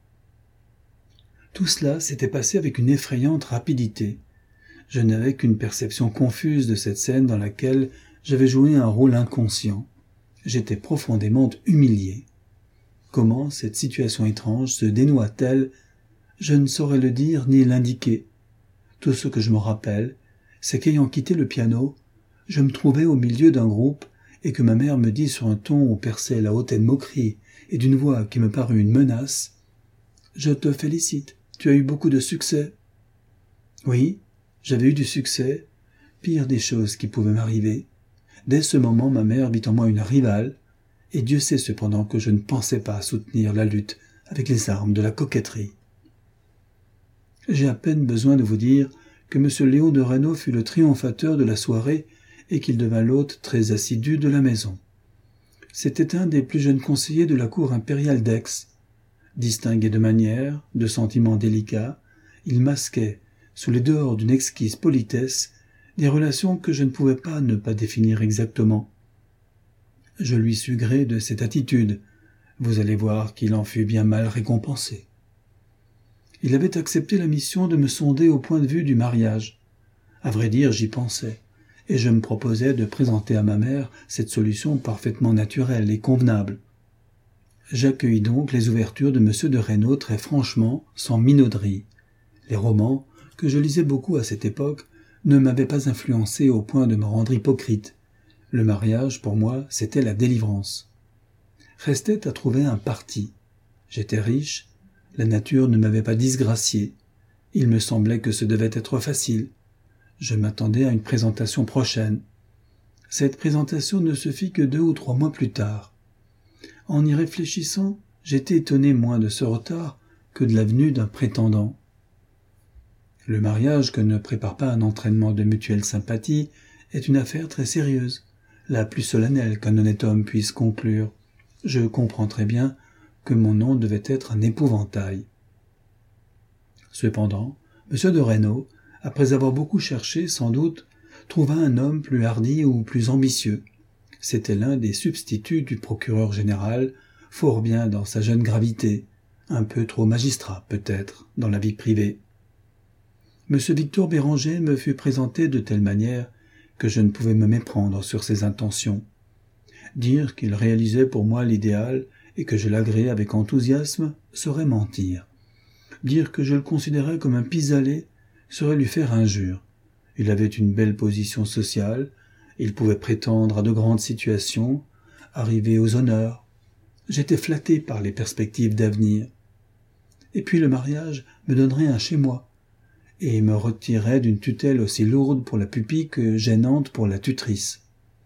Tout cela s'était passé avec une effrayante rapidité. Je n'avais qu'une perception confuse de cette scène dans laquelle j'avais joué un rôle inconscient. J'étais profondément humilié. Comment cette situation étrange se dénoua-t-elle? Je ne saurais le dire ni l'indiquer. Tout ce que je me rappelle, c'est qu'ayant quitté le piano, je me trouvais au milieu d'un groupe et que ma mère me dit sur un ton où perçait la hautaine moquerie et d'une voix qui me parut une menace, « Je te félicite, tu as eu beaucoup de succès. » Oui, j'avais eu du succès, pire des choses qui pouvaient m'arriver. Dès ce moment, ma mère vit en moi une rivale, et Dieu sait cependant que je ne pensais pas soutenir la lutte avec les armes de la coquetterie. J'ai à peine besoin de vous dire que M. Léon de Reynaud fut le triomphateur de la soirée et qu'il devint l'hôte très assidu de la maison. C'était un des plus jeunes conseillers de la cour impériale d'Aix. Distingué de manières, de sentiments délicats, il masquait, sous les dehors d'une exquise politesse, des relations que je ne pouvais pas ne pas définir exactement. Je lui sus gré de cette attitude. Vous allez voir qu'il en fut bien mal récompensé. Il avait accepté la mission de me sonder au point de vue du mariage. À vrai dire, j'y pensais, et je me proposais de présenter à ma mère cette solution parfaitement naturelle et convenable. J'accueillis donc les ouvertures de M. de Reynaud très franchement, sans minauderie. Les romans, que je lisais beaucoup à cette époque, ne m'avaient pas influencé au point de me rendre hypocrite. Le mariage, pour moi, c'était la délivrance. Restait à trouver un parti. J'étais riche, la nature ne m'avait pas disgracié. Il me semblait que ce devait être facile. Je m'attendais à une présentation prochaine. Cette présentation ne se fit que 2 ou 3 mois plus tard. En y réfléchissant, j'étais étonné moins de ce retard que de la venue d'un prétendant. Le mariage, que ne prépare pas un entraînement de mutuelle sympathie, est une affaire très sérieuse, la plus solennelle qu'un honnête homme puisse conclure. Je comprends très bien que mon nom devait être un épouvantail. Cependant, M. de Reynaud, après avoir beaucoup cherché, sans doute, trouva un homme plus hardi ou plus ambitieux. C'était l'un des substituts du procureur général, fort bien dans sa jeune gravité, un peu trop magistrat, peut-être, dans la vie privée. M. Victor Béranger me fut présenté de telle manière que je ne pouvais me méprendre sur ses intentions. Dire qu'il réalisait pour moi l'idéal et que je l'agréais avec enthousiasme serait mentir. Dire que je le considérais comme un pis-aller serait lui faire injure. Il avait une belle position sociale, il pouvait prétendre à de grandes situations, arriver aux honneurs. J'étais flatté par les perspectives d'avenir. et puis le mariage me donnerait un chez-moi, et me retirerait d'une tutelle aussi lourde pour la pupille que gênante pour la tutrice.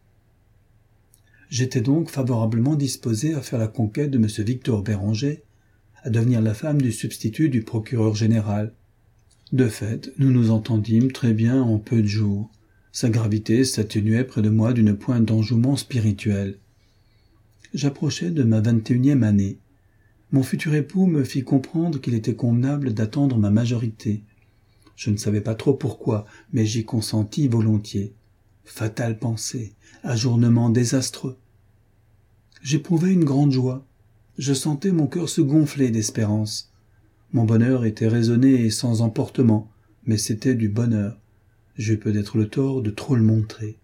J'étais donc favorablement disposé à faire la conquête de M. Victor Béranger, à devenir la femme du substitut du procureur général. De fait, nous nous entendîmes très bien en peu de jours. Sa gravité s'atténuait près de moi d'une pointe d'enjouement spirituel. J'approchais de ma 21e année. Mon futur époux me fit comprendre qu'il était convenable d'attendre ma majorité. Je ne savais pas trop pourquoi, mais j'y consentis volontiers. Fatale pensée, ajournement désastreux. J'éprouvais une grande joie. Je sentais mon cœur se gonfler d'espérance. Mon bonheur était raisonné et sans emportement, mais c'était du bonheur. J'eus peut-être le tort de trop le montrer.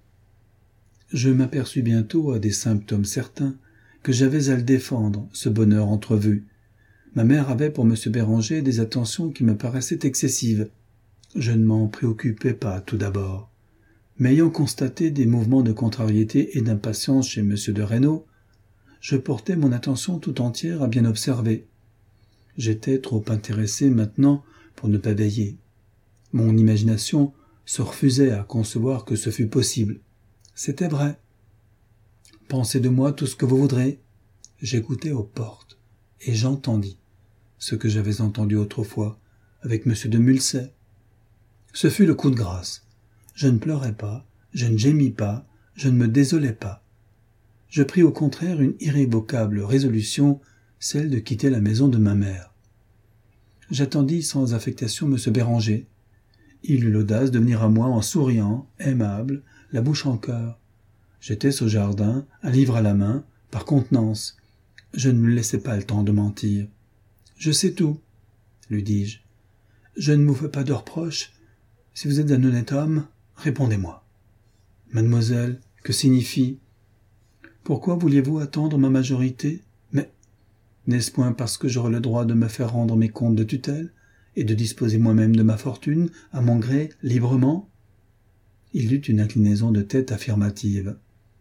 Je m'aperçus bientôt, à des symptômes certains, que j'avais à le défendre, ce bonheur entrevu. Ma mère avait pour M. Béranger des attentions qui me paraissaient excessives. Je ne m'en préoccupais pas tout d'abord. Mais ayant constaté des mouvements de contrariété et d'impatience chez M. de Raynaud, je portais mon attention tout entière à bien observer. J'étais trop intéressé maintenant pour ne pas veiller. Mon imagination se refusait à concevoir que ce fût possible. C'était vrai. Pensez de moi tout ce que vous voudrez. J'écoutais aux portes, et j'entendis ce que j'avais entendu autrefois avec M. de Mulsay. Ce fut le coup de grâce. Je ne pleurais pas, je ne gémis pas, je ne me désolais pas. Je pris au contraire une irrévocable résolution, celle de quitter la maison de ma mère. J'attendis sans affectation M. Béranger. Il eut l'audace de venir à moi en souriant, aimable, la bouche en cœur. J'étais au jardin, un livre à la main, par contenance. Je ne me laissai pas le temps de mentir. « Je sais tout, » lui dis-je. « Je ne vous fais pas de reproches. Si vous êtes un honnête homme, répondez-moi. »« Mademoiselle, que signifie ? Pourquoi vouliez-vous attendre ma majorité ? Mais n'est-ce point parce que j'aurai le droit de me faire rendre mes comptes de tutelle et de disposer moi-même de ma fortune, à mon gré, librement ?» Il eut une inclinaison de tête affirmative.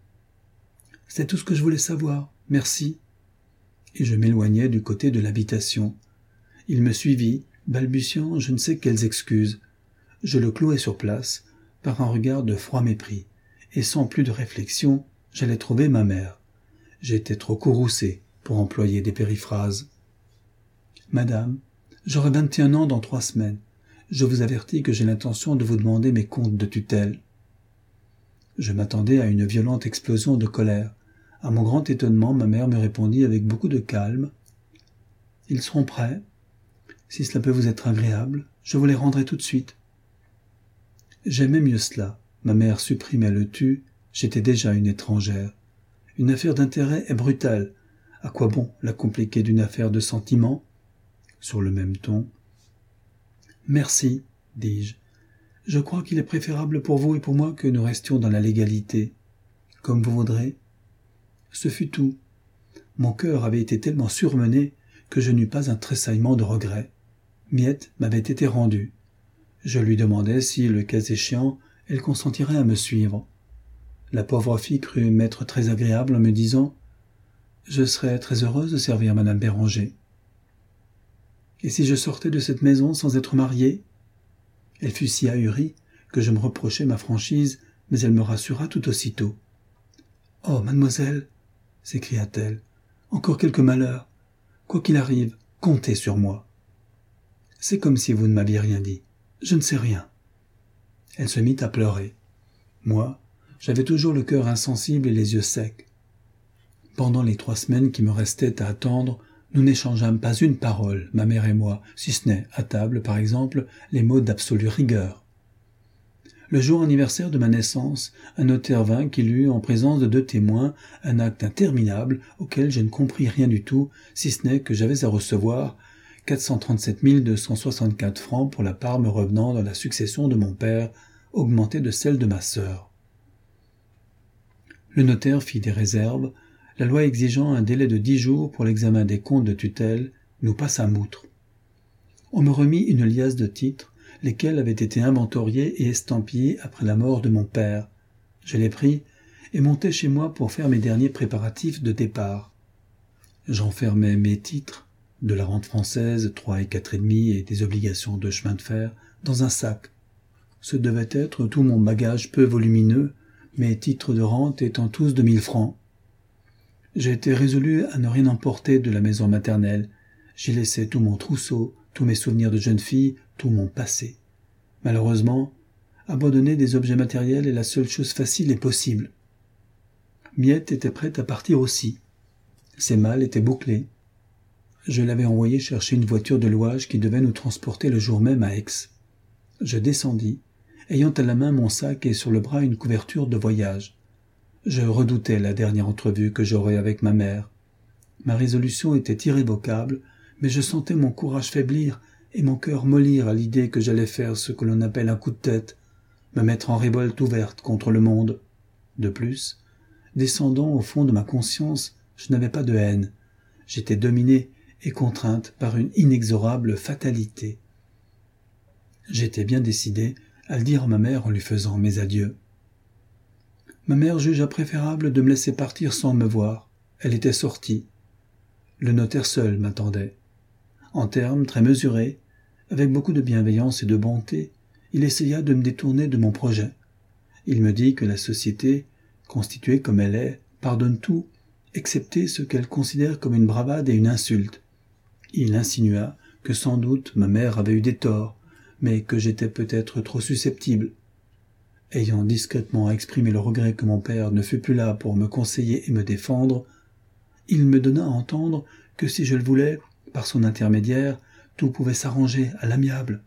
« C'est tout ce que je voulais savoir, merci. » Et je m'éloignai du côté de l'habitation. Il me suivit, balbutiant je ne sais quelles excuses. Je le clouai sur place, par un regard de froid mépris, et sans plus de réflexion, j'allais trouver ma mère. J'étais trop courroucé pour employer des périphrases. « Madame, j'aurai 21 ans dans 3 semaines. Je vous avertis que j'ai l'intention de vous demander mes comptes de tutelle. » Je m'attendais à une violente explosion de colère. À mon grand étonnement, ma mère me répondit avec beaucoup de calme. « Ils seront prêts. Si cela peut vous être agréable, je vous les rendrai tout de suite. » J'aimais mieux cela. Ma mère supprimait le tu, j'étais déjà une étrangère. Une affaire d'intérêt est brutale. À quoi bon la compliquer d'une affaire de sentiment ? Sur le même ton. « Merci, dis-je. Je crois qu'il est préférable pour vous et pour moi que nous restions dans la légalité. Comme vous voudrez. » Ce fut tout. Mon cœur avait été tellement surmené que je n'eus pas un tressaillement de regret. Miette m'avait été rendue. Je lui demandai si, le cas échéant, elle consentirait à me suivre. La pauvre fille crut m'être très agréable en me disant « Je serais très heureuse de servir madame Béranger. » Et si je sortais de cette maison sans être mariée ? Elle fut si ahurie que je me reprochai ma franchise, mais elle me rassura tout aussitôt. « Oh, mademoiselle !» s'écria-t-elle, « encore quelque malheur. Quoi qu'il arrive, comptez sur moi. » « C'est comme si vous ne m'aviez rien dit. Je ne sais rien. » Elle se mit à pleurer. Moi, j'avais toujours le cœur insensible et les yeux secs. Pendant les 3 semaines qui me restaient à attendre, nous n'échangeâmes pas une parole, ma mère et moi, si ce n'est, à table, par exemple, les mots d'absolue rigueur. Le jour anniversaire de ma naissance, un notaire vint qui lut, en présence de 2 témoins, un acte interminable auquel je ne compris rien du tout, si ce n'est que j'avais à recevoir 437 264 francs pour la part me revenant dans la succession de mon père, augmentée de celle de ma sœur. Le notaire fit des réserves, la loi exigeant un délai de 10 jours pour l'examen des comptes de tutelle, nous passâmes outre. On me remit une liasse de titres, lesquels avaient été inventoriés et estampillés après la mort de mon père. Je les pris et montai chez moi pour faire mes derniers préparatifs de départ. J'enfermai mes titres de la rente française, 3 et 4,5 et des obligations de chemin de fer, dans un sac. Ce devait être tout mon bagage peu volumineux, mes titres de rente étant tous de 1000 francs. J'ai été résolu à ne rien emporter de la maison maternelle. J'y laissé tout mon trousseau, tous mes souvenirs de jeune fille, tout mon passé. Malheureusement, abandonner des objets matériels est la seule chose facile et possible. Miette était prête à partir aussi. Ses malles étaient bouclés. Je l'avais envoyé chercher une voiture de louage qui devait nous transporter le jour même à Aix. Je descendis, ayant à la main mon sac et sur le bras une couverture de voyage. Je redoutais la dernière entrevue que j'aurais avec ma mère. Ma résolution était irrévocable, mais je sentais mon courage faiblir et mon cœur mollir à l'idée que j'allais faire ce que l'on appelle un coup de tête, me mettre en révolte ouverte contre le monde. De plus, descendant au fond de ma conscience, je n'avais pas de haine. J'étais dominée et contrainte par une inexorable fatalité. J'étais bien décidé à le dire à ma mère en lui faisant mes adieux. Ma mère jugea préférable de me laisser partir sans me voir. Elle était sortie. Le notaire seul m'attendait. En termes très mesurés, avec beaucoup de bienveillance et de bonté, il essaya de me détourner de mon projet. Il me dit que la société, constituée comme elle est, pardonne tout, excepté ce qu'elle considère comme une bravade et une insulte. Il insinua que sans doute ma mère avait eu des torts, mais que j'étais peut-être trop susceptible. Ayant discrètement exprimé le regret que mon père ne fût plus là pour me conseiller et me défendre, il me donna à entendre que si je le voulais, par son intermédiaire, tout pouvait s'arranger à l'amiable.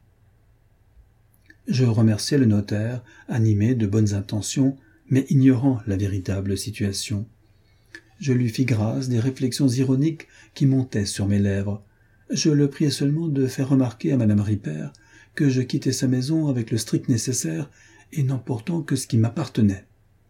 Je remerciai le notaire, animé de bonnes intentions, mais ignorant la véritable situation. Je lui fis grâce des réflexions ironiques qui montaient sur mes lèvres. Je le priai seulement de faire remarquer à madame Ripert que je quittais sa maison avec le strict nécessaire et n'emportant que ce qui m'appartenait.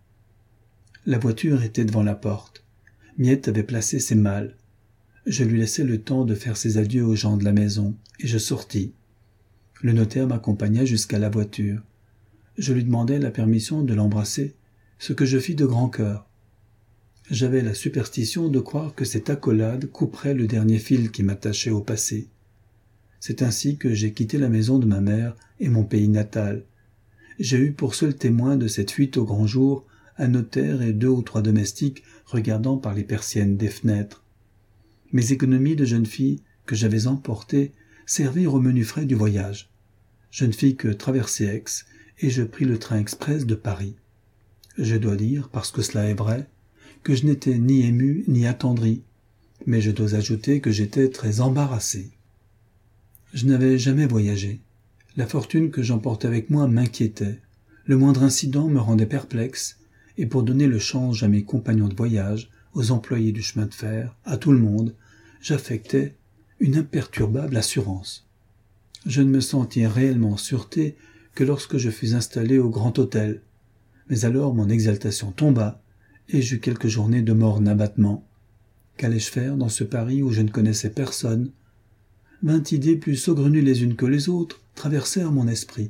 La voiture était devant la porte. Miette avait placé ses malles. Je lui laissai le temps de faire ses adieux aux gens de la maison, et je sortis. Le notaire m'accompagna jusqu'à la voiture. Je lui demandai la permission de l'embrasser, ce que je fis de grand cœur. J'avais la superstition de croire que cette accolade couperait le dernier fil qui m'attachait au passé. C'est ainsi que j'ai quitté la maison de ma mère et mon pays natal. J'ai eu pour seul témoin de cette fuite au grand jour un notaire et 2 ou 3 domestiques regardant par les persiennes des fenêtres. Mes économies de jeune fille que j'avais emportées servirent aux menus frais du voyage. Je ne fis que traverser Aix et je pris le train express de Paris. Je dois dire, parce que cela est vrai, que je n'étais ni ému ni attendri, mais je dois ajouter que j'étais très embarrassé. Je n'avais jamais voyagé. La fortune que j'emportais avec moi m'inquiétait. Le moindre incident me rendait perplexe, et pour donner le change à mes compagnons de voyage, aux employés du chemin de fer, à tout le monde, j'affectais une imperturbable assurance. Je ne me sentis réellement en sûreté que lorsque je fus installé au Grand Hôtel. Mais alors mon exaltation tomba, et j'eus quelques journées de morne abattement. Qu'allais-je faire dans ce Paris où je ne connaissais personne? 20 idées plus saugrenues les unes que les autres traversèrent mon esprit.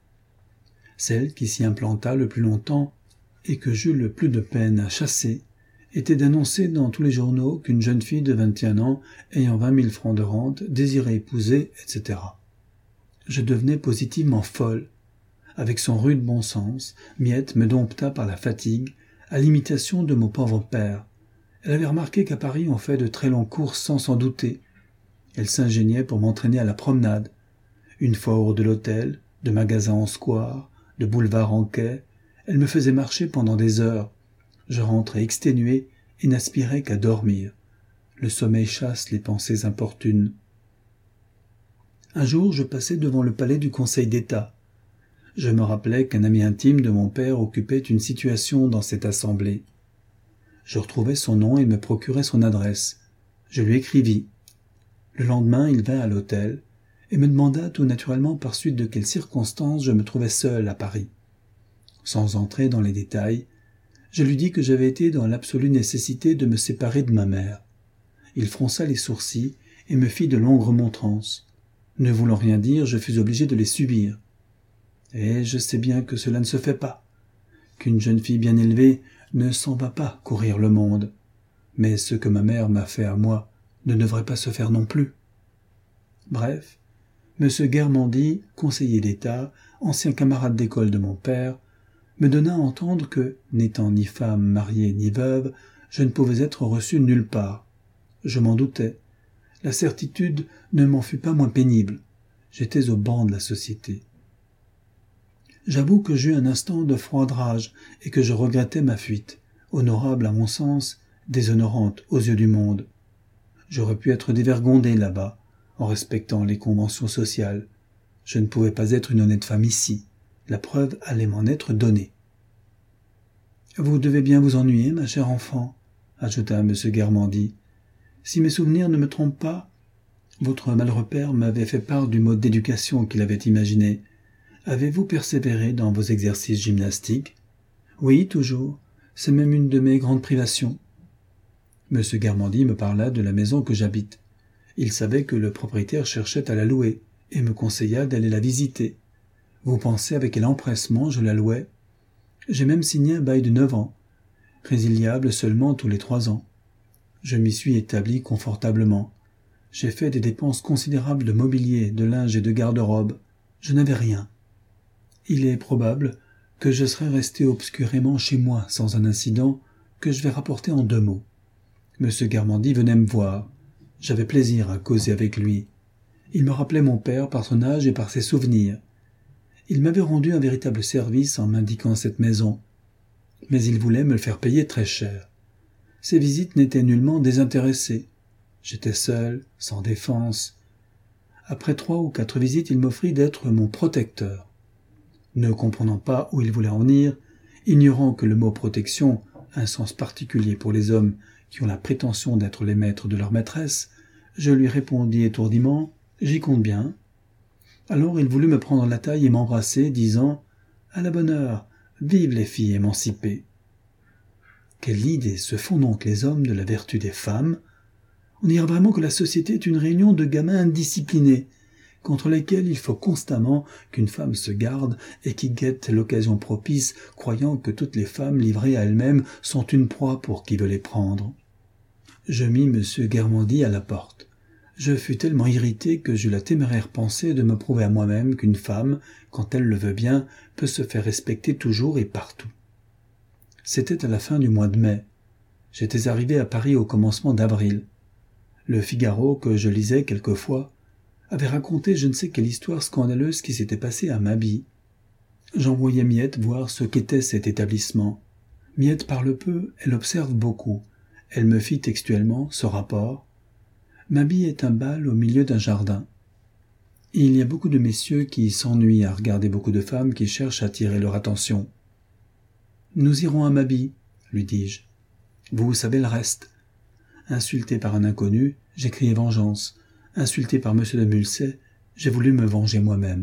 Celle qui s'y implanta le plus longtemps et que j'eus le plus de peine à chasser était d'annoncer dans tous les journaux qu'une jeune fille de 21 ans ayant 20 000 francs de rente désirait épouser, etc. Je devenais positivement folle. Avec son rude bon sens, Miette me dompta par la fatigue, à l'imitation de mon pauvre père. Elle avait remarqué qu'à Paris on fait de très longues courses sans s'en douter. Elle s'ingéniait pour m'entraîner à la promenade. Une fois hors de l'hôtel, de magasin en square, de boulevard en quai, elle me faisait marcher pendant des heures. Je rentrais exténué et n'aspirais qu'à dormir. Le sommeil chasse les pensées importunes. Un jour, je passais devant le palais du Conseil d'État. Je me rappelais qu'un ami intime de mon père occupait une situation dans cette assemblée. Je retrouvai son nom et me procurai son adresse. Je lui écrivis. Le lendemain, il vint à l'hôtel et me demanda tout naturellement par suite de quelles circonstances je me trouvais seul à Paris. Sans entrer dans les détails, je lui dis que j'avais été dans l'absolue nécessité de me séparer de ma mère. Il fronça les sourcils et me fit de longues remontrances. Ne voulant rien dire, je fus obligé de les subir. Et je sais bien que cela ne se fait pas, qu'une jeune fille bien élevée ne s'en va pas courir le monde. Mais ce que ma mère m'a fait à moi ne devrait pas se faire non plus. Bref, M. Guermandy, conseiller d'État, ancien camarade d'école de mon père, me donna à entendre que, n'étant ni femme mariée ni veuve, je ne pouvais être reçu nulle part. Je m'en doutais. La certitude ne m'en fut pas moins pénible. J'étais au banc de la société. J'avoue que j'eus un instant de froidrage et que je regrettais ma fuite, honorable à mon sens, déshonorante aux yeux du monde. J'aurais pu être dévergondé là-bas, en respectant les conventions sociales. Je ne pouvais pas être une honnête femme ici. La preuve allait m'en être donnée. « Vous devez bien vous ennuyer, ma chère enfant, » ajouta M. Guermandy. « Si mes souvenirs ne me trompent pas, votre malheureux père m'avait fait part du mode d'éducation qu'il avait imaginé. Avez-vous persévéré dans vos exercices gymnastiques ? » ?»« Oui, toujours. C'est même une de mes grandes privations. » M. Guermandy me parla de la maison que j'habite. Il savait que le propriétaire cherchait à la louer et me conseilla d'aller la visiter. Vous pensez avec quel empressement je la louais ? J'ai même signé un bail de 9 ans, résiliable seulement tous les 3 ans. Je m'y suis établi confortablement. J'ai fait des dépenses considérables de mobilier, de linge et de garde-robe. Je n'avais rien. Il est probable que je serais resté obscurément chez moi sans un incident que je vais rapporter en 2 mots. M. Guermandy venait me voir. J'avais plaisir à causer avec lui. Il me rappelait mon père par son âge et par ses souvenirs. Il m'avait rendu un véritable service en m'indiquant cette maison, mais il voulait me le faire payer très cher. Ses visites n'étaient nullement désintéressées. J'étais seul, sans défense. Après 3 ou 4 visites, il m'offrit d'être mon protecteur. Ne comprenant pas où il voulait en venir, ignorant que le mot protection a un sens particulier pour les hommes qui ont la prétention d'être les maîtres de leur maîtresse, je lui répondis étourdiment « J'y compte bien ». Alors il voulut me prendre la taille et m'embrasser, disant « À la bonne heure, vive les filles émancipées !» Quelle idée se font donc les hommes de la vertu des femmes ? On dirait vraiment que la société est une réunion de gamins indisciplinés, contre lesquels il faut constamment qu'une femme se garde et qui guettent l'occasion propice, croyant que toutes les femmes livrées à elles-mêmes sont une proie pour qui veut les prendre. Je mis M. Guermandy à la porte. Je fus tellement irrité que j'eus la téméraire pensée de me prouver à moi-même qu'une femme, quand elle le veut bien, peut se faire respecter toujours et partout. C'était à la fin du mois de mai. J'étais arrivé à Paris au commencement d'avril. Le Figaro, que je lisais quelquefois, avait raconté je ne sais quelle histoire scandaleuse qui s'était passée à Mabille. J'envoyai Miette voir ce qu'était cet établissement. Miette parle peu, elle observe beaucoup. Elle me fit textuellement ce rapport. Mabille est un bal au milieu d'un jardin. Il y a beaucoup de messieurs qui s'ennuient à regarder beaucoup de femmes qui cherchent à attirer leur attention. « Nous irons à Mabille, » lui dis-je. « Vous savez le reste. » Insulté par un inconnu, j'ai crié vengeance. Insulté par M. de Mulsay, j'ai voulu me venger moi-même.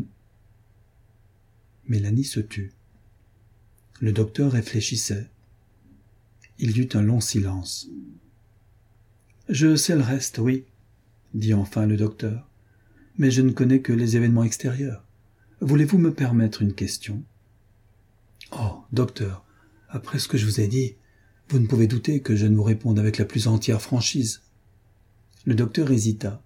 Mélanie se tut. Le docteur réfléchissait. Il y eut un long silence. « Je sais le reste, oui, » dit enfin le docteur, « mais je ne connais que les événements extérieurs. Voulez-vous me permettre une question ? » « Oh, docteur, après ce que je vous ai dit, vous ne pouvez douter que je ne vous réponde avec la plus entière franchise. » Le docteur hésita.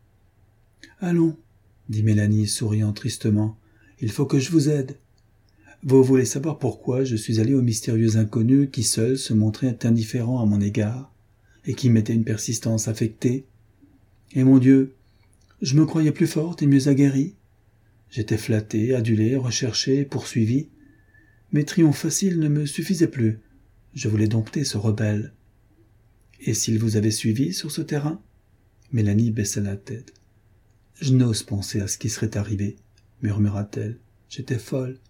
« Allons, » dit Mélanie, souriant tristement, « il faut que je vous aide. Vous voulez savoir pourquoi je suis allé au mystérieux inconnu qui seul se montrait indifférent à mon égard et qui mettait une persistance affectée. Et mon Dieu, je me croyais plus forte et mieux aguerrie. J'étais flattée, adulée, recherchée, poursuivie. Mes triomphes faciles ne me suffisaient plus. Je voulais dompter ce rebelle. Et s'il vous avait suivi sur ce terrain ? » Mélanie baissa la tête. « Je n'ose penser à ce qui serait arrivé, » murmura-t-elle. « J'étais folle.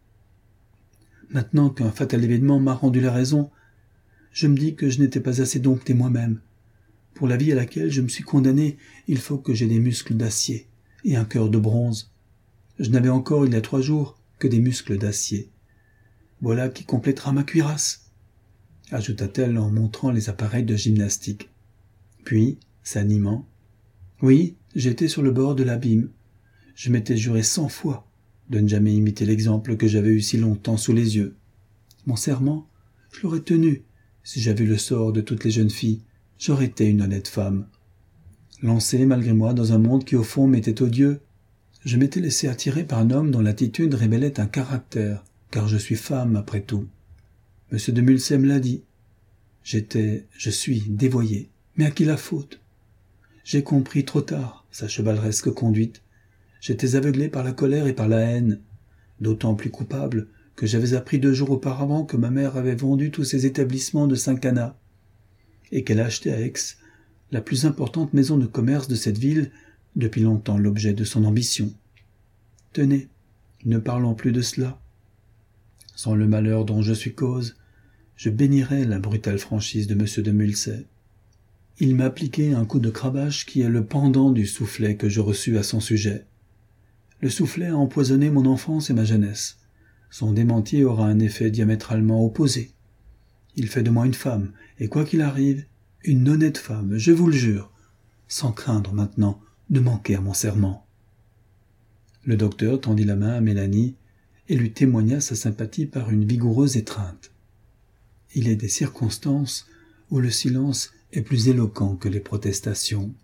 Maintenant qu'un fatal événement m'a rendu la raison, je me dis que je n'étais pas assez domptée moi-même. Pour la vie à laquelle je me suis condamnée, il faut que j'aie des muscles d'acier et un cœur de bronze. Je n'avais encore, il y a 3 jours, que des muscles d'acier. Voilà qui complétera ma cuirasse, » ajouta-t-elle en montrant les appareils de gymnastique. Puis, s'animant, « Oui, j'étais sur le bord de l'abîme. Je m'étais juré 100 fois de ne jamais imiter l'exemple que j'avais eu si longtemps sous les yeux. Mon serment, je l'aurais tenu. Si j'avais eu le sort de toutes les jeunes filles, j'aurais été une honnête femme. lancé malgré moi dans un monde qui au fond m'était odieux. Je m'étais laissé attirer par un homme dont l'attitude révélait un caractère, car je suis femme après tout. Monsieur de Mulsay me l'a dit. Je suis dévoyé. Mais à qui la faute? J'ai compris trop tard sa chevaleresque conduite. J'étais aveuglé par la colère et par la haine, d'autant plus coupable que j'avais appris 2 jours auparavant que ma mère avait vendu tous ses établissements de Saint-Cana, et qu'elle achetait à Aix la plus importante maison de commerce de cette ville, depuis longtemps l'objet de son ambition. Tenez, ne parlons plus de cela. Sans le malheur dont je suis cause, je bénirais la brutale franchise de monsieur de Mulsay. Il m'a appliqué un coup de cravache qui est le pendant du soufflet que je reçus à son sujet. Le soufflet a empoisonné mon enfance et ma jeunesse. Son démenti aura un effet diamétralement opposé. Il fait de moi une femme, et quoi qu'il arrive, une honnête femme, je vous le jure, sans craindre maintenant de manquer à mon serment. Le docteur tendit la main à Mélanie et lui témoigna sa sympathie par une vigoureuse étreinte. Il est des circonstances où le silence est plus éloquent que les protestations.